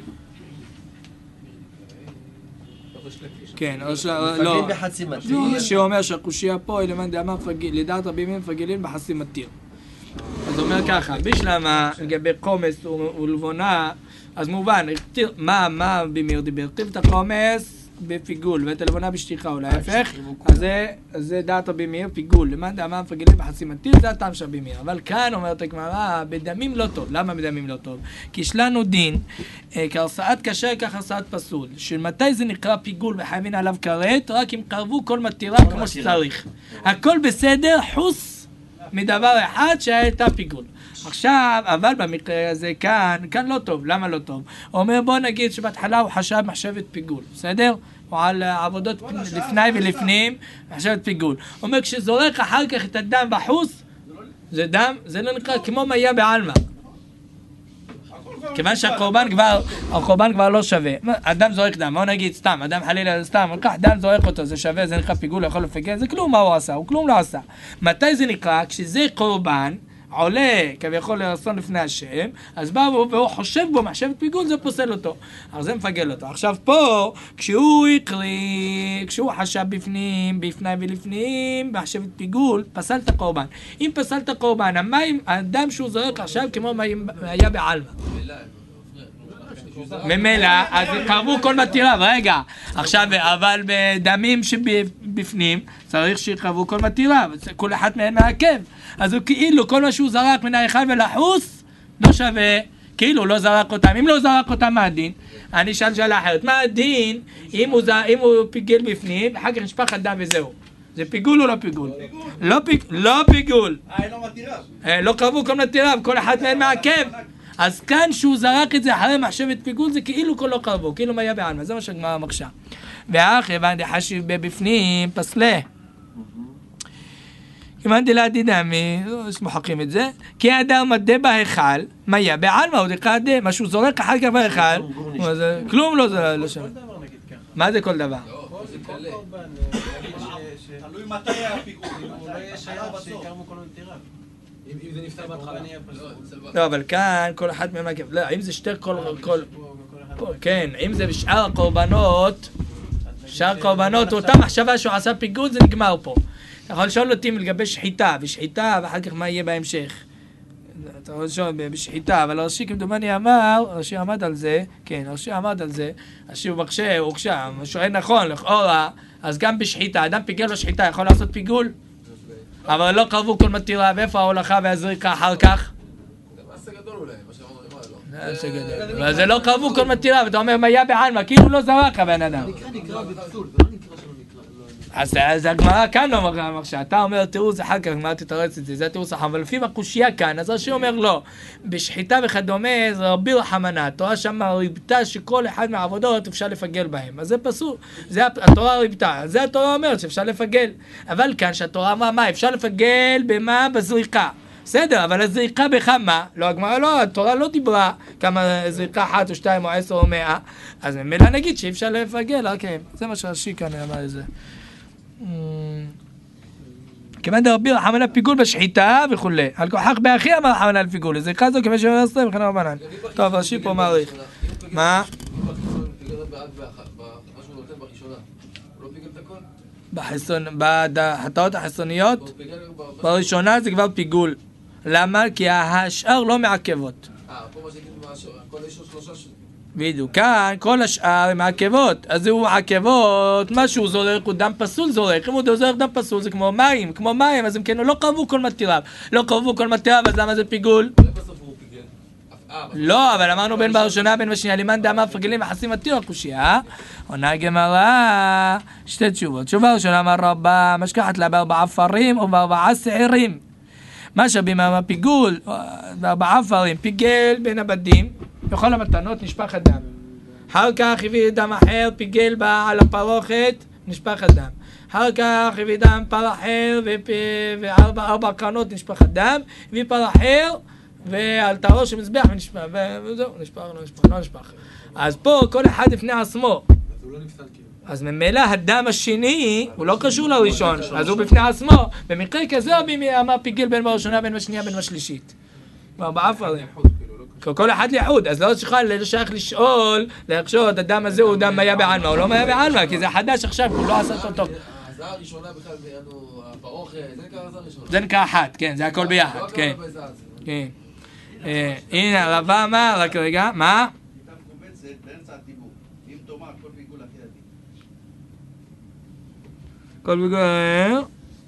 כן, או ש... מפגלים לא. בחצי מתיר. שאומר שהקושייה פה היא למאן דאמר מפגיל, לדעת רבי מאיר מפגילין בחצי מתיר. אז הוא אומר ככה, בשלמה, לגבי קומץ ולבונה, אז מובן, מה, מה רבי מאיר דיבר? כתיב את הקומץ בפיגול, ואת הלבונה בשטיחה או להפך, אז זה דעת רבי מאיר פיגול, למאן דאמר מפגילים בחצי מתיר, זה הטעם של רבי מאיר. אבל כאן אומרת הגמרא, בדמים לא טוב. למה בדמים לא טוב? כי יש לנו דין, כהרסאת כשר כהרסאת פסול, של מתי זה נקרא פיגול וחייבים עליו כרת, רק אם קרבו כל מתירה כמו שצריך. הכל בסדר, חוץ מדבר אחד שהייתה פיגול. עכשיו, אבל במקרה הזה כאן, כאן לא טוב. למה לא טוב? הוא אומר, בוא נגיד שבהתחלה הוא חשב מחשבת פיגול, בסדר? הוא על עבודות לפני ולפנים, מחשבת פיגול. הוא אומר, כשזורק אחר כך את הדם בחוץ, זה דם, זה לא נקרא כמו מיה בעלמא. כיוון שהקורבן כבר, הקורבן כבר לא שווה. אדם זורק דם, בוא נגיד סתם, אדם חלילה סתם, לקח דם זורק אותו, זה שווה, זה נקרא פיגול, יכול לפגל, זה כלום מה הוא עשה, הוא כלום לא עשה. מתי זה נקרא? כשזה קורבן, עולה כביכול לרצון לפני השם, אז בא והוא, והוא חושב בו מחשבת פיגול, זה פוסל אותו. אז זה מפגל אותו. עכשיו פה, כשהוא הקריא, כשהוא חשב בפנים, בפנים ולפנים, מחשבת פיגול, פסל את הקורבן. אם פסל את הקורבן, המים, האדם שהוא זורק עכשיו כמו מים היה בעלמא. ממילא, אז קרבו כל מתיריו, רגע, עכשיו, אבל בדמים שבפנים, צריך שיקרבו כל מתיריו, כל אחד מהם מעכב, אז הוא כאילו, כל מה שהוא זרק מן ההיכל ולחוס, לא שווה, כאילו לא זרק אותם, אם לא זרק אותם, מה הדין? אני שאל שאלה אחרת, מה הדין, אם הוא, אם הוא פיגל בפנים, אחר כך נשפך הדם וזהו, זה פיגול או לא פיגול? לא פיגול, לא פיגול, לא קרבו כל מתיריו, כל אחד מהם מעכב, אז כאן שהוא זרק את זה אחרי מחשבת פיגול, זה כאילו כל לא קרבו, כאילו מה היה בעלמא, זה מה שהגמרא מקשה. ואחי, הבנתי חשיב בבפנים, פסלה. הבנתי לעדי דמי, יש מוחקים את זה, כי האדם מדה בהיכל, מה היה בעלמא, הוא דקה דה, מה שהוא זורק אחר כך בהיכל, כלום לא שם. מה זה כל דבר? תלוי מתי היה הפיגול, הוא לא יהיה שייך שיקרמו כל מתיריו. אם זה נפטר בהתחלה. לא, אבל כאן כל אחד מהם עקב. לא, אם זה שתי כל... כן, אם זה בשאר הקורבנות, שאר קורבנות, אותה מחשבה שהוא עשה פיגול, זה נגמר פה. אתה יכול לשאול אותי לגבי שחיטה, ושחיטה, ואחר כך מה יהיה בהמשך. אתה יכול לשאול בשחיטה, אבל הרש"י כמדומני אמר, הרש"י עמד על זה, כן, הרש"י עמד על זה, הרש"י הוא מקשה, הוא קשה, הוא שואל נכון, לכאורה, אז גם בשחיטה, אדם פיגל בשחיטה, יכול לעשות פיגול? אבל לא קרבו כל מתירה, ואיפה ההולכה והזריקה אחר כך? זה מעשה גדול אולי, מה שאמרנו, זה מעשה גדול. אבל זה לא קרבו כל מתירה, ואתה אומר, מה היה בעלמא, כאילו לא זרק הבן אדם. נקרא נקרא בפסול, ולא נקרא שלא נקרא. אז הגמרא כאן לא אומר, שאתה אומר תירוץ אחר כך, מה תתרץ את זה, זה התירוץ אחר, אבל לפי הקושייה כאן, אז רש"י אומר לא, בשחיטה וכדומה זה רבי רחמנא, התורה שם ריבתה שכל אחד מהעבודות אפשר לפגל בהם, אז זה פסול, זה התורה ריבתה, זה התורה אומרת שאפשר לפגל, אבל כאן שהתורה אמרה מה, אפשר לפגל במה? בזריקה, בסדר, אבל הזריקה בכמה? לא, הגמרא לא, התורה לא דיברה כמה זריקה אחת או שתיים או עשר או מאה, אז ממילא נגיד שאי אפשר לפגל, אוקיי, זה מה שרש"י כאן אמר לזה. כיוון דרבי רחמנא פיגול בשחיטה וכולי. על כוחך באחי אמר רחמנא על פיגול. זה כזו כיוון שאומר עשרה וכן רבנן. טוב, רש"י פה מעריך. מה? בחטאות החסוניות? בראשונה זה כבר פיגול. למה? כי השאר לא מעכבות. אה, פה מה שגיד, כל יש עוד שלושה שנים. בדיוק, כאן כל השאר הם מעכבות, אז הוא מעכבות, מה שהוא זורק הוא דם פסול זורק, אם הוא זורק דם פסול זה כמו מים, כמו מים, אז הם כן לא קרבו כל מתיריו, לא קרבו כל מתיריו, אז למה זה פיגול? לא, אבל אמרנו בין בראשונה בין בשנייה, לימן דאמר פגלים וחסים מתיר הקושייה, עונה גמרא, שתי תשובות, תשובה ראשונה אמר רבה, משכחת לה בארבעה פרים או בארבעה שעירים, מה שבים אמר פיגול, בארבעה פרים, פיגל בין הבדים, בכל המתנות נשפך הדם. אחר כך הביא דם אחר, פיגל בה על הפרוכת, נשפך הדם. אחר כך הביא דם פר אחר, וארבע ארבע קרנות נשפך הדם, הביא פר אחר, ועל תארו שמזבח ונשפך, וזהו, נשפך, לא נשפך, לא נשפך. אז פה כל אחד לפני עצמו. אז הוא לא נפסל כאילו. אז ממילא הדם השני, הוא לא קשור לראשון, אז הוא בפני עצמו. במקרה כזה רבי אמר פיגל בין בראשונה, בין בשנייה, בין בשלישית. בארבעה פרים. כל אחד ליחוד, אז לא שייך, לא שייך לשאול, לחשוד, הדם הזה הוא דם היה בעלמא, הוא לא היה בעלמא, כי זה חדש עכשיו, הוא לא עשה אותו טוב. הזעה הראשונה בכלל, הפרוכת, זה נקרא הזעה ראשונה. זה נקרא אחת, כן, זה הכל ביחד, כן. כן. הנה, רבא אמר, רק רגע, מה? כתב קובצת באמצע הדיבור, אם תאמר כל פיגול אחי עדיף. כל פיגול,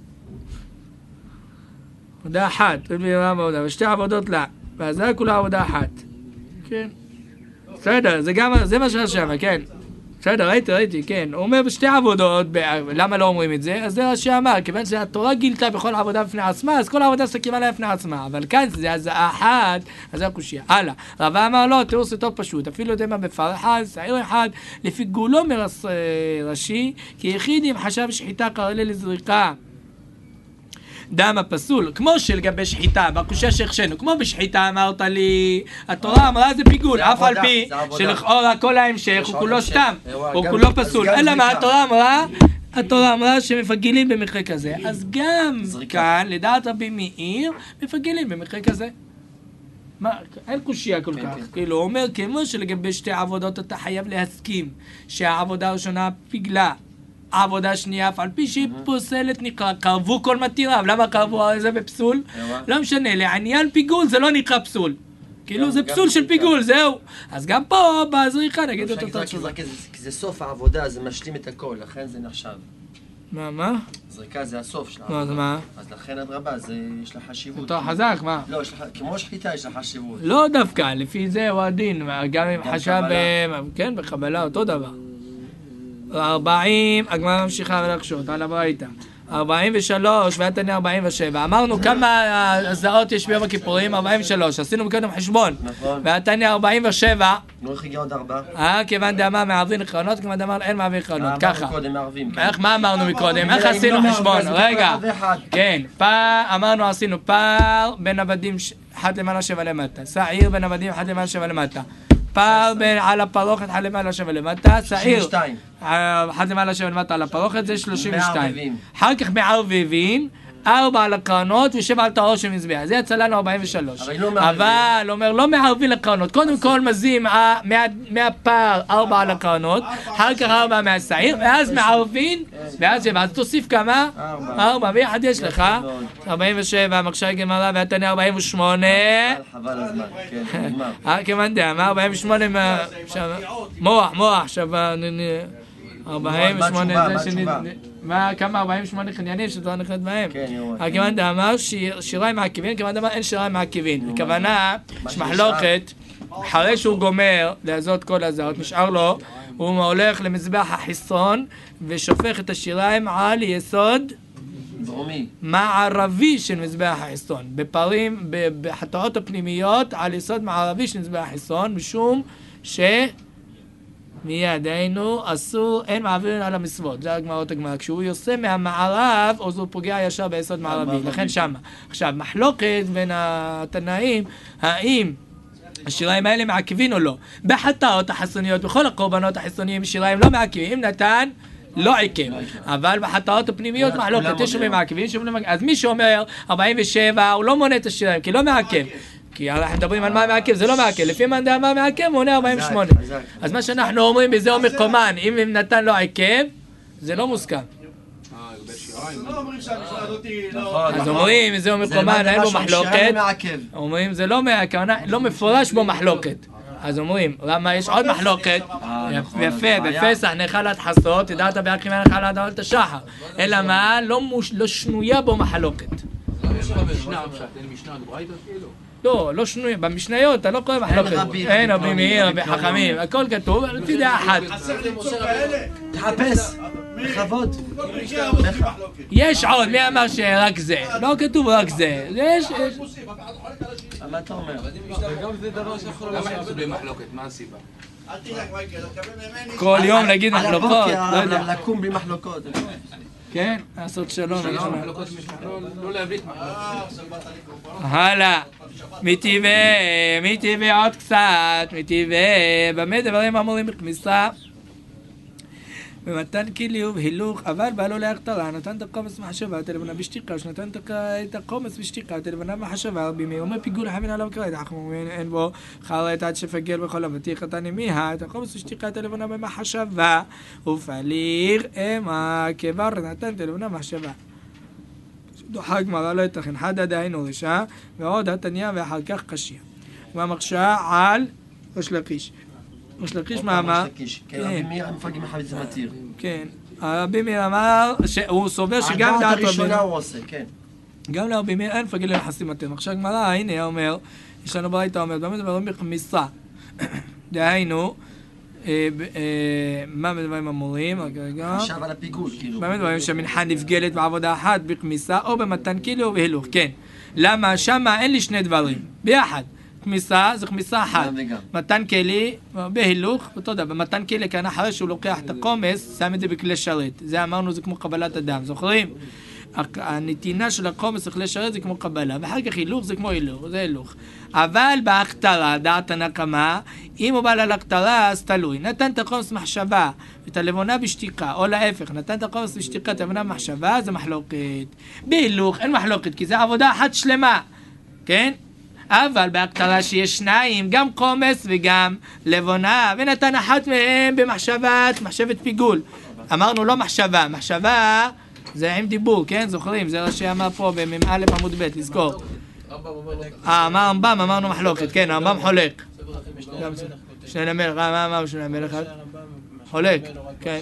עבודה אחת, ושתי עבודות לה. ואז זה כולה עבודה אחת. כן. בסדר, זה גם, זה מה שרשם, כן. בסדר, ראיתי, ראיתי, כן. הוא אומר בשתי עבודות, למה לא אומרים את זה? אז זה רש"י אמר, כיוון שהתורה גילתה בכל עבודה בפני עצמה, אז כל העבודה סתימה לה בפני עצמה. אבל כאן זה הזעה אחת, אז זה הקושייה. הלאה. רבא אמר לו, תירוץ יותר פשוט. אפילו דמה בפר אחד, שעיר אחד, לפי גבולו מרש"י, כי יחיד אם חשב שחיטה קרלה לזריקה. דם הפסול, כמו שלגבי שחיטה, בקושה שהכשנו, כמו בשחיטה אמרת לי, התורה אמרה זה פיגול, אף על פי שלכאורה כל ההמשך הוא כולו סתם, הוא כולו פסול, אלא מה התורה אמרה? התורה אמרה שמפגילים במקרה כזה, אז גם כאן, לדעת רבי מאיר, מפגילים במקרה כזה. מה, אין קושייה כל כך, כאילו, הוא אומר כמו שלגבי שתי עבודות אתה חייב להסכים שהעבודה הראשונה פיגלה, העבודה שנייה, אף על פי שהיא פוסלת נקרא, קרבו כל מתיריו, למה קרבו על זה בפסול? לא משנה, לעניין פיגול זה לא נקרא פסול, כאילו זה פסול של פיגול, זהו. אז גם פה בזריחה נגיד את אותה תשובה. כי זה סוף העבודה, זה משלים את הכל, לכן זה נחשב. מה, מה? זריקה זה הסוף של מה, העבודה. מה? אז לכן אדרבה, זה יש לה חשיבות. יותר חזק, מה? לא, כמו שחיטה יש לה חשיבות. לא דווקא, לפי זה הוא הדין, גם אם חשב, כן, בחבלה, אותו דבר. ארבעים, הגמרא ממשיכה ולחשות, על הברייתא. ארבעים ושלוש, והתניא ארבעים ושבע. אמרנו כמה הזעות יש ביום הכיפורים? ארבעים ושלוש. עשינו מקודם חשבון. נכון. והתניא ארבעים ושבע. נו, איך הגיע עוד ארבע? אה, כיוון דאמר מערבין עקרונות, כיוון דאמר אין מערבין עקרונות. ככה. אמרנו קודם מערבים. איך, מה אמרנו מקודם? איך עשינו חשבון? רגע. כן, פער, אמרנו עשינו פער בין עבדים אחד למעלה שבע למטה. שעיר בין עבדים אחד למעלה שבע למטה. פער בין על הפרוכת אחד למעלה שבע למטה. שעיר. אחד למעלה שבע למטה על הפרוכת זה שלושים ושתיים. אחר כך מערבבים. ארבע על הקרנות ושבע על טהור של מזבח. זה יצא לנו ארבעים ושלוש. אבל, אומר, לא מערבים לקרנות. קודם כל מזים מהפער ארבע על הקרנות, אחר כך ארבע מהשעיר, ואז מערבים, ואז שבע. אז תוסיף כמה? ארבע. ויחד יש לך ארבעים ושבע, מקשה גמרא, והתניא ארבעים ושמונה. חבל הזמן, כן, נגמר. כמאן דאמר, ארבעים ושמונה, מוח, מוח, עכשיו, ארבעים ושמונה, זה שני... מה, כמה ארבעים ושמונה חניינים שתורה נכנסת בהם? כן, יום. הכוונה דאמר שיריים מעקיבין, כוונה דאמר אין שיריים מעקיבין. הכוונה, יש מחלוקת, אחרי שהוא גומר לעזות כל הזעות, נשאר לו, הוא הולך למזבח החיסון ושופך את השיריים על יסוד דרומי. מערבי של מזבח החיסון. בפרים, בחטאות הפנימיות, על יסוד מערבי של מזבח החיסון, משום ש... מיד, היינו, אסור, אין מעבירים על המסוות, זה הגמרות הגמרא. כשהוא יוצא מהמערב, אז הוא פוגע ישר ביסוד מערבי, לכן שמה. עכשיו, מחלוקת בין התנאים, האם השיריים האלה מעכבים או לא? בחטאות החסוניות, בכל הקורבנות החיסוניים, שיריים לא מעכבים, אם נתן, לא עיכב. אבל בחטאות הפנימיות, מחלוקת, יש שומעים מעכבים, שומעים מעכבים. אז מי שאומר ארבעים ושבע, הוא לא מונה את השיריים, כי לא מעכב. כי אנחנו מדברים על מה מעכב, זה לא מעכב, לפי מה דאמר מעכב הוא עונה ארבעים ושמונה. אז מה שאנחנו אומרים בזה הוא מקומן, אם נתן לו עיכב, זה לא מוסכם. אז אומרים, זה הוא מקומן, אין בו מחלוקת. אומרים, זה לא מפורש בו מחלוקת. אז אומרים, למה יש עוד מחלוקת? יפה, בפסח נאכל עד חסות, ידעת באחים נאכל עד עולת השחר. אלא מה? לא שנויה בו מחלוקת. לא, לא שנוי, במשניות אתה לא קורא מחלוקת. אין רבי מאיר, רבי חכמים, הכל כתוב, לפי דעה אחת. תחפש, בכבוד. יש עוד, מי אמר שרק זה? לא כתוב רק זה. יש... מה אתה אומר? גם זה דבר שיכול לעשות במחלוקת, מה הסיבה? כל יום נגיד מחלוקות, לא יודע. לקום בלי מחלוקות. כן, לעשות שלום. לא להבליט מחלוקות. הלאה. מטבעי, מטבעי עוד קצת, מטבעי, במה דברים אמורים בכניסה? במתן כלי ובהילוך, אבל בא לו להכתרה, נתן את הקומץ מחשבה, תלבנה בשתיקה, שנתן את הקומץ בשתיקה, תלבנה מחשבה, בימי אומר פיגול חמין עליו קראת, אנחנו אומרים, אין בו חרט עד שפגל בכל המתיך, אתה נמיהה, את הקומץ בשתיקה, תלבנה במחשבה, ופליג אמה, כבר נתן תלבנה מחשבה. דוחה גמרא לא יתכן, חד עדיין רשע, ועוד התניא ואחר כך קשיא. והמחשבה על ראש לקיש. ראש לקיש מה אמר? כן, רבי מאיר המפלגים מחבית זה מתיר. כן, רבי מאיר אמר שהוא סובר שגם דעת רבי הראשונה הוא עושה, כן. גם לרבי מאיר אין מפלגים ליחסים מתאים. עכשיו גמרא, הנה אומר, יש לנו ברייתא אומר, באמת דברים בכמיסה. דהיינו, מה בדברים אמורים? חשב על הפיגול, כאילו. באמת דברים שהמנחה נפגלת בעבודה אחת בכמיסה או במתן כלי ובהילוך, כן. למה? שמה אין לי שני דברים, ביחד. כמיסה זה כמיסה אחת. מתן כלי, בהילוך, אותו דבר. מתן כלי כאן אחרי שהוא לוקח את הקומס, שם את זה בכלי שרת. זה אמרנו, זה כמו קבלת אדם, זוכרים? הנתינה של הקומץ לכלי שרת זה כמו קבלה, ואחר כך הילוך זה כמו הילוך, זה הילוך. אבל בהכתרה, דעת הנקמה, אם הוא בא להכתרה אז תלוי. נתן את הקומץ מחשבה, את הלבונה בשתיקה, או להפך, נתן את הקומץ בשתיקה, את הלבונה במחשבה, זה מחלוקת. בהילוך אין מחלוקת, כי זה עבודה אחת שלמה, כן? אבל בהכתרה שיש שניים, גם קומץ וגם לבונה, ונתן אחת מהם במחשבת, מחשבת פיגול. אמרנו לא מחשבה, מחשבה זה עם דיבור, כן? זוכרים? זה ראשי אמר פה במ"א עמוד ב', לזכור. אה, אמר הרמב"ם, אמרנו מחלוקת, כן, הרמב"ם חולק. שני למלך, מה אמר שני למלך? חולק, כן.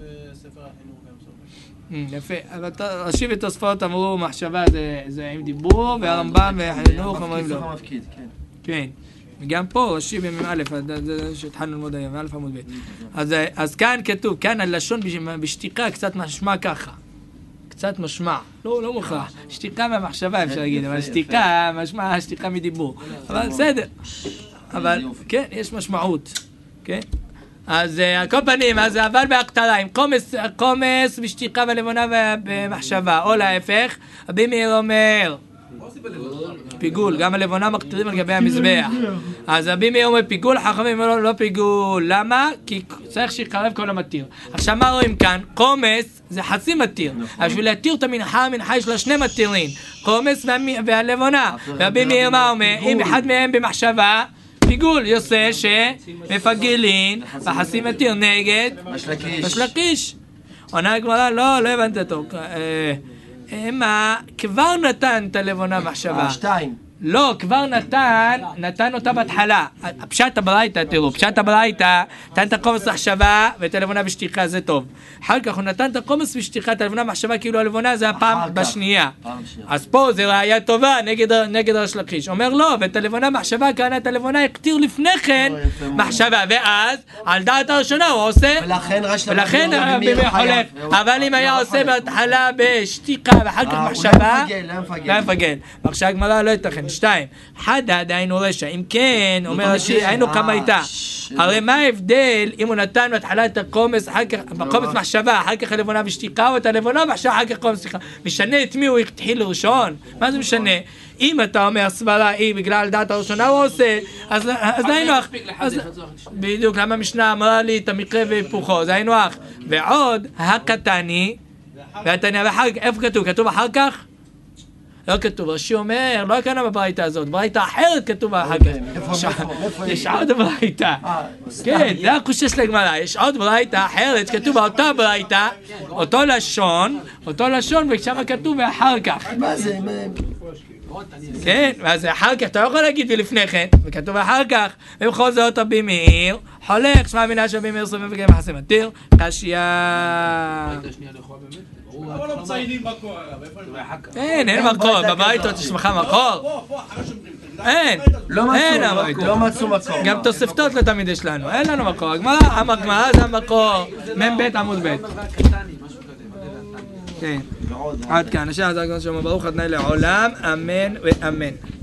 יפה, אבל ראשי ותוספות אמרו מחשבה זה עם דיבור, והרמב"ם וחינוך אומרים לא. כן, וגם פה ראשי במ"א, זה שהתחלנו ללמוד היום, מא' עמוד ב'. אז כאן כתוב, כאן הלשון בשתיקה קצת משמע ככה. קצת משמע, לא, לא מוכרח. שתיקה מהמחשבה אפשר להגיד, אבל שתיקה משמע שתיקה מדיבור. אבל בסדר. אבל כן, יש משמעות. כן? אז על כל פנים, אז אבל בהכתרה, עם קומץ, קומץ בשתיקה ולבונה במחשבה, או להפך, רבי מאיר אומר, פיגול, גם הלבונה מקטירים על גבי המזבח. אז רבי מאיר אומר פיגול, חכמים אומרים לא פיגול, למה? כי צריך שיקרב כל המתיר. עכשיו מה רואים כאן? קומץ זה חצי מתיר, אז בשביל להתיר את המנחה, המנחה יש לה שני מתירים, קומץ והלבונה. ורבי מאיר מה אומר? אם אחד מהם במחשבה, פיגול, יוצא שמפגילין וחסי מתיר נגד משלקיש. עונה הגמרא, לא, לא הבנת אותו. מה, כבר נתן את הלבונה מחשבה. שתיים. לא, כבר נתן, נתן אותה בהתחלה. פשט הברייתא, תראו, פשט הברייתא, נתן את הקומץ מחשבה ואת הלבונה בשתיקה, זה טוב. אחר כך הוא נתן את הקומץ בשתיקה, את הלבונה מחשבה, כאילו הלבונה זה הפעם בשנייה. אז פה זה ראיה טובה נגד ראש לקיש. אומר לא, ואת הלבונה מחשבה, כאן את הלבונה הקטיר לפני כן מחשבה, ואז על דעת הראשונה הוא עושה, ולכן רבי חולק. אבל אם היה עושה בהתחלה בשתיקה ואחר כך מחשבה, לא מפגל. ועכשיו הגמרא לא ייתכן. שתיים, חדה דהיינו רשע, אם כן, אומר רש"י, היינו כמה איתה. הרי מה ההבדל אם הוא נתן בהתחלה את הקומץ, אחר כך, בקומץ מחשבה, אחר כך הלבונה בשתיקה, או את הלבונה מחשבה, אחר כך קומץ שתיקה. משנה את מי הוא התחיל ראשון? מה זה משנה? אם אתה אומר סברה היא בגלל דעת הראשונה הוא עושה, אז היינו אח. בדיוק, למה המשנה אמרה לי את המקרה והיפוכו, זה היינו אח. ועוד, הקטני, והתניא, ואחר כך, איפה כתוב? כתוב אחר כך? לא כתוב, רש"י אומר, לא כאן בברייתא הזאת, ברייתא אחרת כתוב אחר כך. יש עוד ברייתא. כן, זה הקושי של הגמרא, יש עוד ברייתא אחרת, כתוב באותה ברייתא, אותו לשון, אותו לשון, ושם כתוב ואחר כך. מה זה? כן, ואז אחר כך, אתה לא יכול להגיד ולפני כן, וכתוב אחר כך, ובכל זאת רבי מאיר, חולק, שמע מינה שרבי מאיר סובב וגם מחסה מתיר, קשיה. אבל לא מציינים מקור, אין, אין מקור, בברייתות יש לך מקור? אין, לא מצאו מקור. גם תוספתות לתמיד יש לנו, אין לנו מקור, הגמרא זה המקור, מ"ב עמוד ב'. כן, עד כאן, השעה זה הגמרא שאומר ברוך ה' לעולם, אמן ואמן.